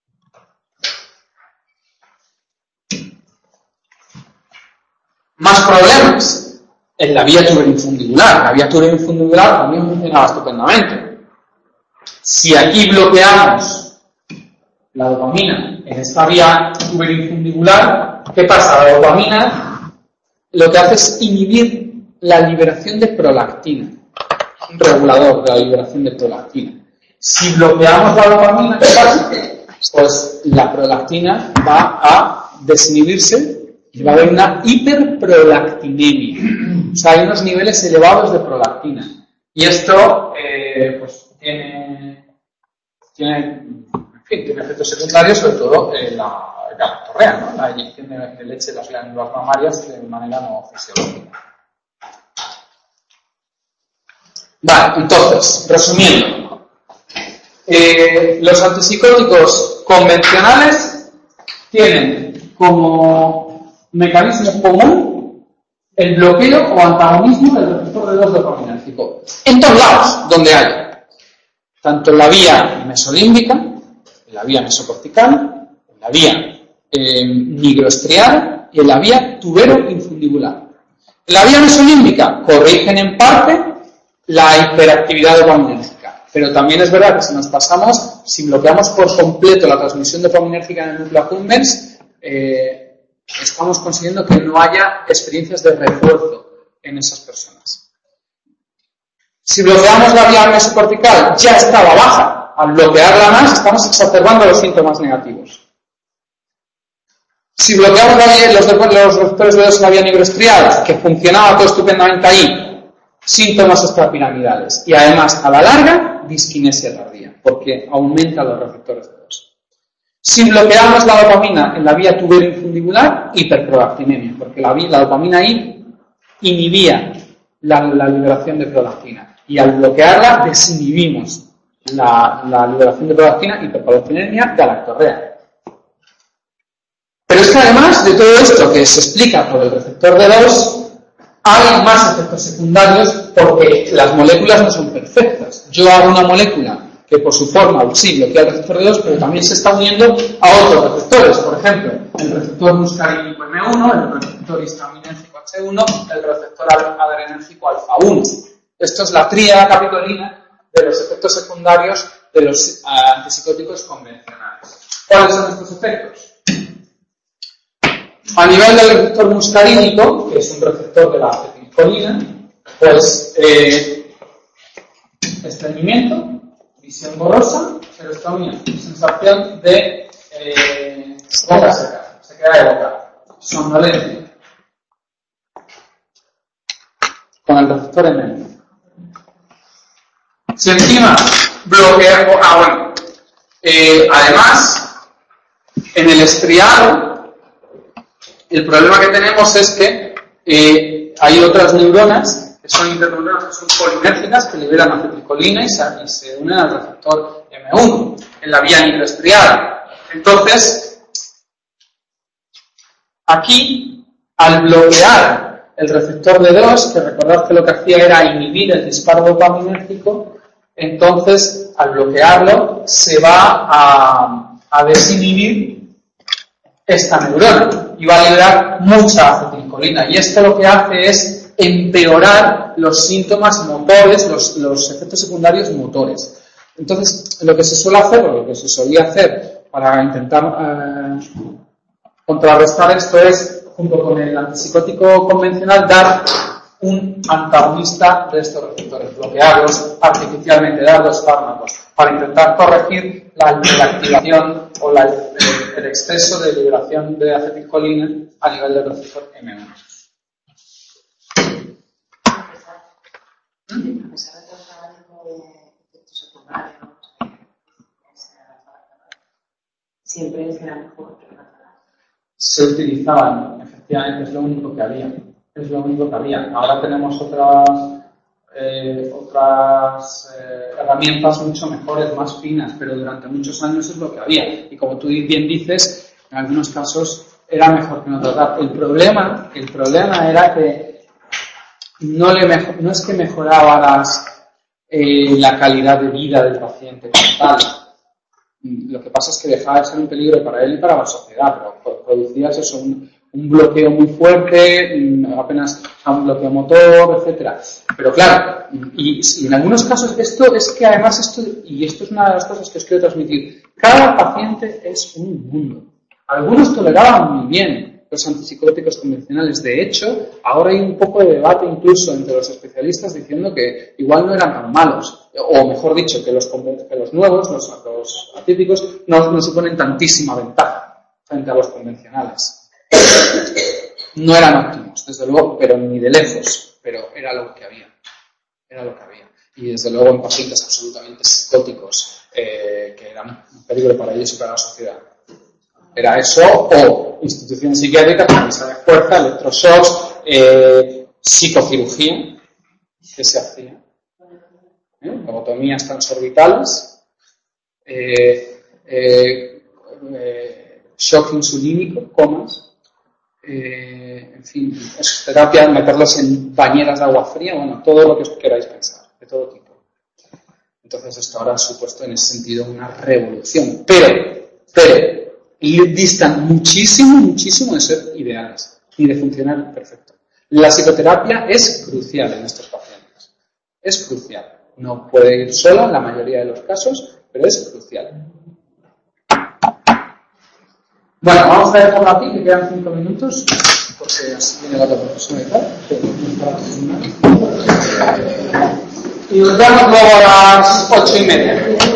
Más problemas. En la vía tuberinfundibular. La vía tuberinfundibular también funcionaba estupendamente. Si aquí bloqueamos la dopamina en esta vía tuberinfundibular, ¿qué pasa? La dopamina lo que hace es inhibir la liberación de prolactina, un regulador de la liberación de prolactina. Si bloqueamos la dopamina, ¿qué pasa? Pues la prolactina va a desinhibirse y va a haber una hiperprolactinemia. O sea, hay unos niveles elevados de prolactina. Y esto, eh, pues, tiene, tiene, en fin, tiene efectos secundarios, sobre todo en la galactorrea, ¿no? La inyección de, de leche en las glándulas mamarias de manera no fisiológica. Vale, entonces, resumiendo. Eh, los antipsicóticos convencionales tienen como mecanismo común el bloqueo o antagonismo del receptor de dos dopaminérgico. En todos lados, donde haya. Tanto en la vía mesolímbica, en la vía mesocortical, en la vía eh, nigroestriada y en la vía tubero-infundibular. En la vía mesolímbica corrigen en parte la hiperactividad dopaminérgica. Pero también es verdad que si nos pasamos, si bloqueamos por completo la transmisión dopaminérgica en el núcleo accumbens, eh, estamos consiguiendo que no haya experiencias de refuerzo en esas personas. Si bloqueamos la vía mesocortical, ya estaba baja. Al bloquearla más, estamos exacerbando los síntomas negativos. Si bloqueamos la vía, los, los receptores de dos en la vía nigroestriada, que funcionaba todo estupendamente ahí, síntomas extrapiramidales. Y además, a la larga, disquinesia tardía, porque aumenta los receptores de dos. Si bloqueamos la dopamina en la vía tubero-infundibular, hiperprolactinemia, porque la, la dopamina ahí inhibía la, la liberación de prolactina. Y al bloquearla, desinhibimos la, la liberación de prolactina, hiperprolactinemia, galactorrea. Pero es que además de todo esto que se explica por el receptor D dos, hay más efectos secundarios porque las moléculas no son perfectas. Yo hago una molécula que por su forma, sí, bloquea el receptor D dos, pero también se está uniendo a otros receptores. Por ejemplo, el receptor muscarínico M uno, el receptor histaminérgico H uno, el receptor adrenérgico alfa uno. Esto es la tríada capitolina de los efectos secundarios de los uh, antipsicóticos convencionales. ¿Cuáles son estos efectos? A nivel del receptor muscarínico, que es un receptor de la acetilcolina, pues eh, estreñimiento, visión borrosa, xerostomía, sensación de eh, boca seca, se queda de boca, somnolencia, con el receptor M uno. Si encima bloquea, ah bueno, Eh, además, en el estriado, el problema que tenemos es que eh, hay otras neuronas que son interneuronas que son polinérgicas que liberan acetilcolina y se, y se unen al receptor eme uno en la vía nigroestriada. Entonces, aquí, al bloquear el receptor D dos, que recordad que lo que hacía era inhibir el disparo dopaminérgico, entonces, al bloquearlo, se va a, a desinhibir esta neurona y va a liberar mucha acetilcolina. Y esto lo que hace es empeorar los síntomas motores, los, los efectos secundarios motores. Entonces, lo que se suele hacer, o lo que se solía hacer para intentar eh, contrarrestar esto es, junto con el antipsicótico convencional, dar un antagonista de estos receptores, bloquearlos artificialmente, dar dos fármacos, para intentar corregir la, la activación o la, el, el exceso de liberación de acetilcolina a nivel del receptor eme uno. A pesar de todo el efectos secundarios, siempre es la mejor que la Se utilizaban, efectivamente, es lo único que había. Es lo único que había. Ahora tenemos otras eh, otras eh, herramientas mucho mejores, más finas, pero durante muchos años es lo que había. Y como tú bien dices, en algunos casos era mejor que no tratar. El problema, el problema era que no, le mejor, no es que mejoraba las, eh, la calidad de vida del paciente como tal. Lo que pasa es que dejaba de ser un peligro para él y para la sociedad, pero producías eso, un, un bloqueo muy fuerte, apenas un bloqueo motor, etcétera. Pero claro, y, y en algunos casos esto es que además esto, y esto es una de las cosas que os quiero transmitir, cada paciente es un mundo. Algunos toleraban muy bien los antipsicóticos convencionales. De hecho, ahora hay un poco de debate incluso entre los especialistas diciendo que igual no eran tan malos, o mejor dicho, que los, que los nuevos, los, los atípicos, no, no suponen tantísima ventaja frente a los convencionales. No eran óptimos, desde luego, pero ni de lejos, pero era lo que había. Era lo que había. Y desde luego en pacientes absolutamente psicóticos, eh, que eran un peligro para ellos y para la sociedad. Era eso, o institución psiquiátrica, camisa de fuerza, electroshocks, eh, psicocirugía, que se hacía, ¿eh? Lobotomías transorbitales, eh, eh, eh, shock insulínico, comas, eh, en fin, es terapia, meterlos en bañeras de agua fría, bueno, todo lo que os queráis pensar, de todo tipo. Entonces esto ahora ha supuesto en ese sentido una revolución, pero, pero, y distan muchísimo, muchísimo de ser ideales y de funcionar perfecto. La psicoterapia es crucial en estos pacientes. Es crucial. No puede ir sola en la mayoría de los casos, pero es crucial. Bueno, vamos a dejarlo aquí, que quedan cinco minutos, porque así viene la otra profesora y tal. Y nos vemos luego a las ocho y media.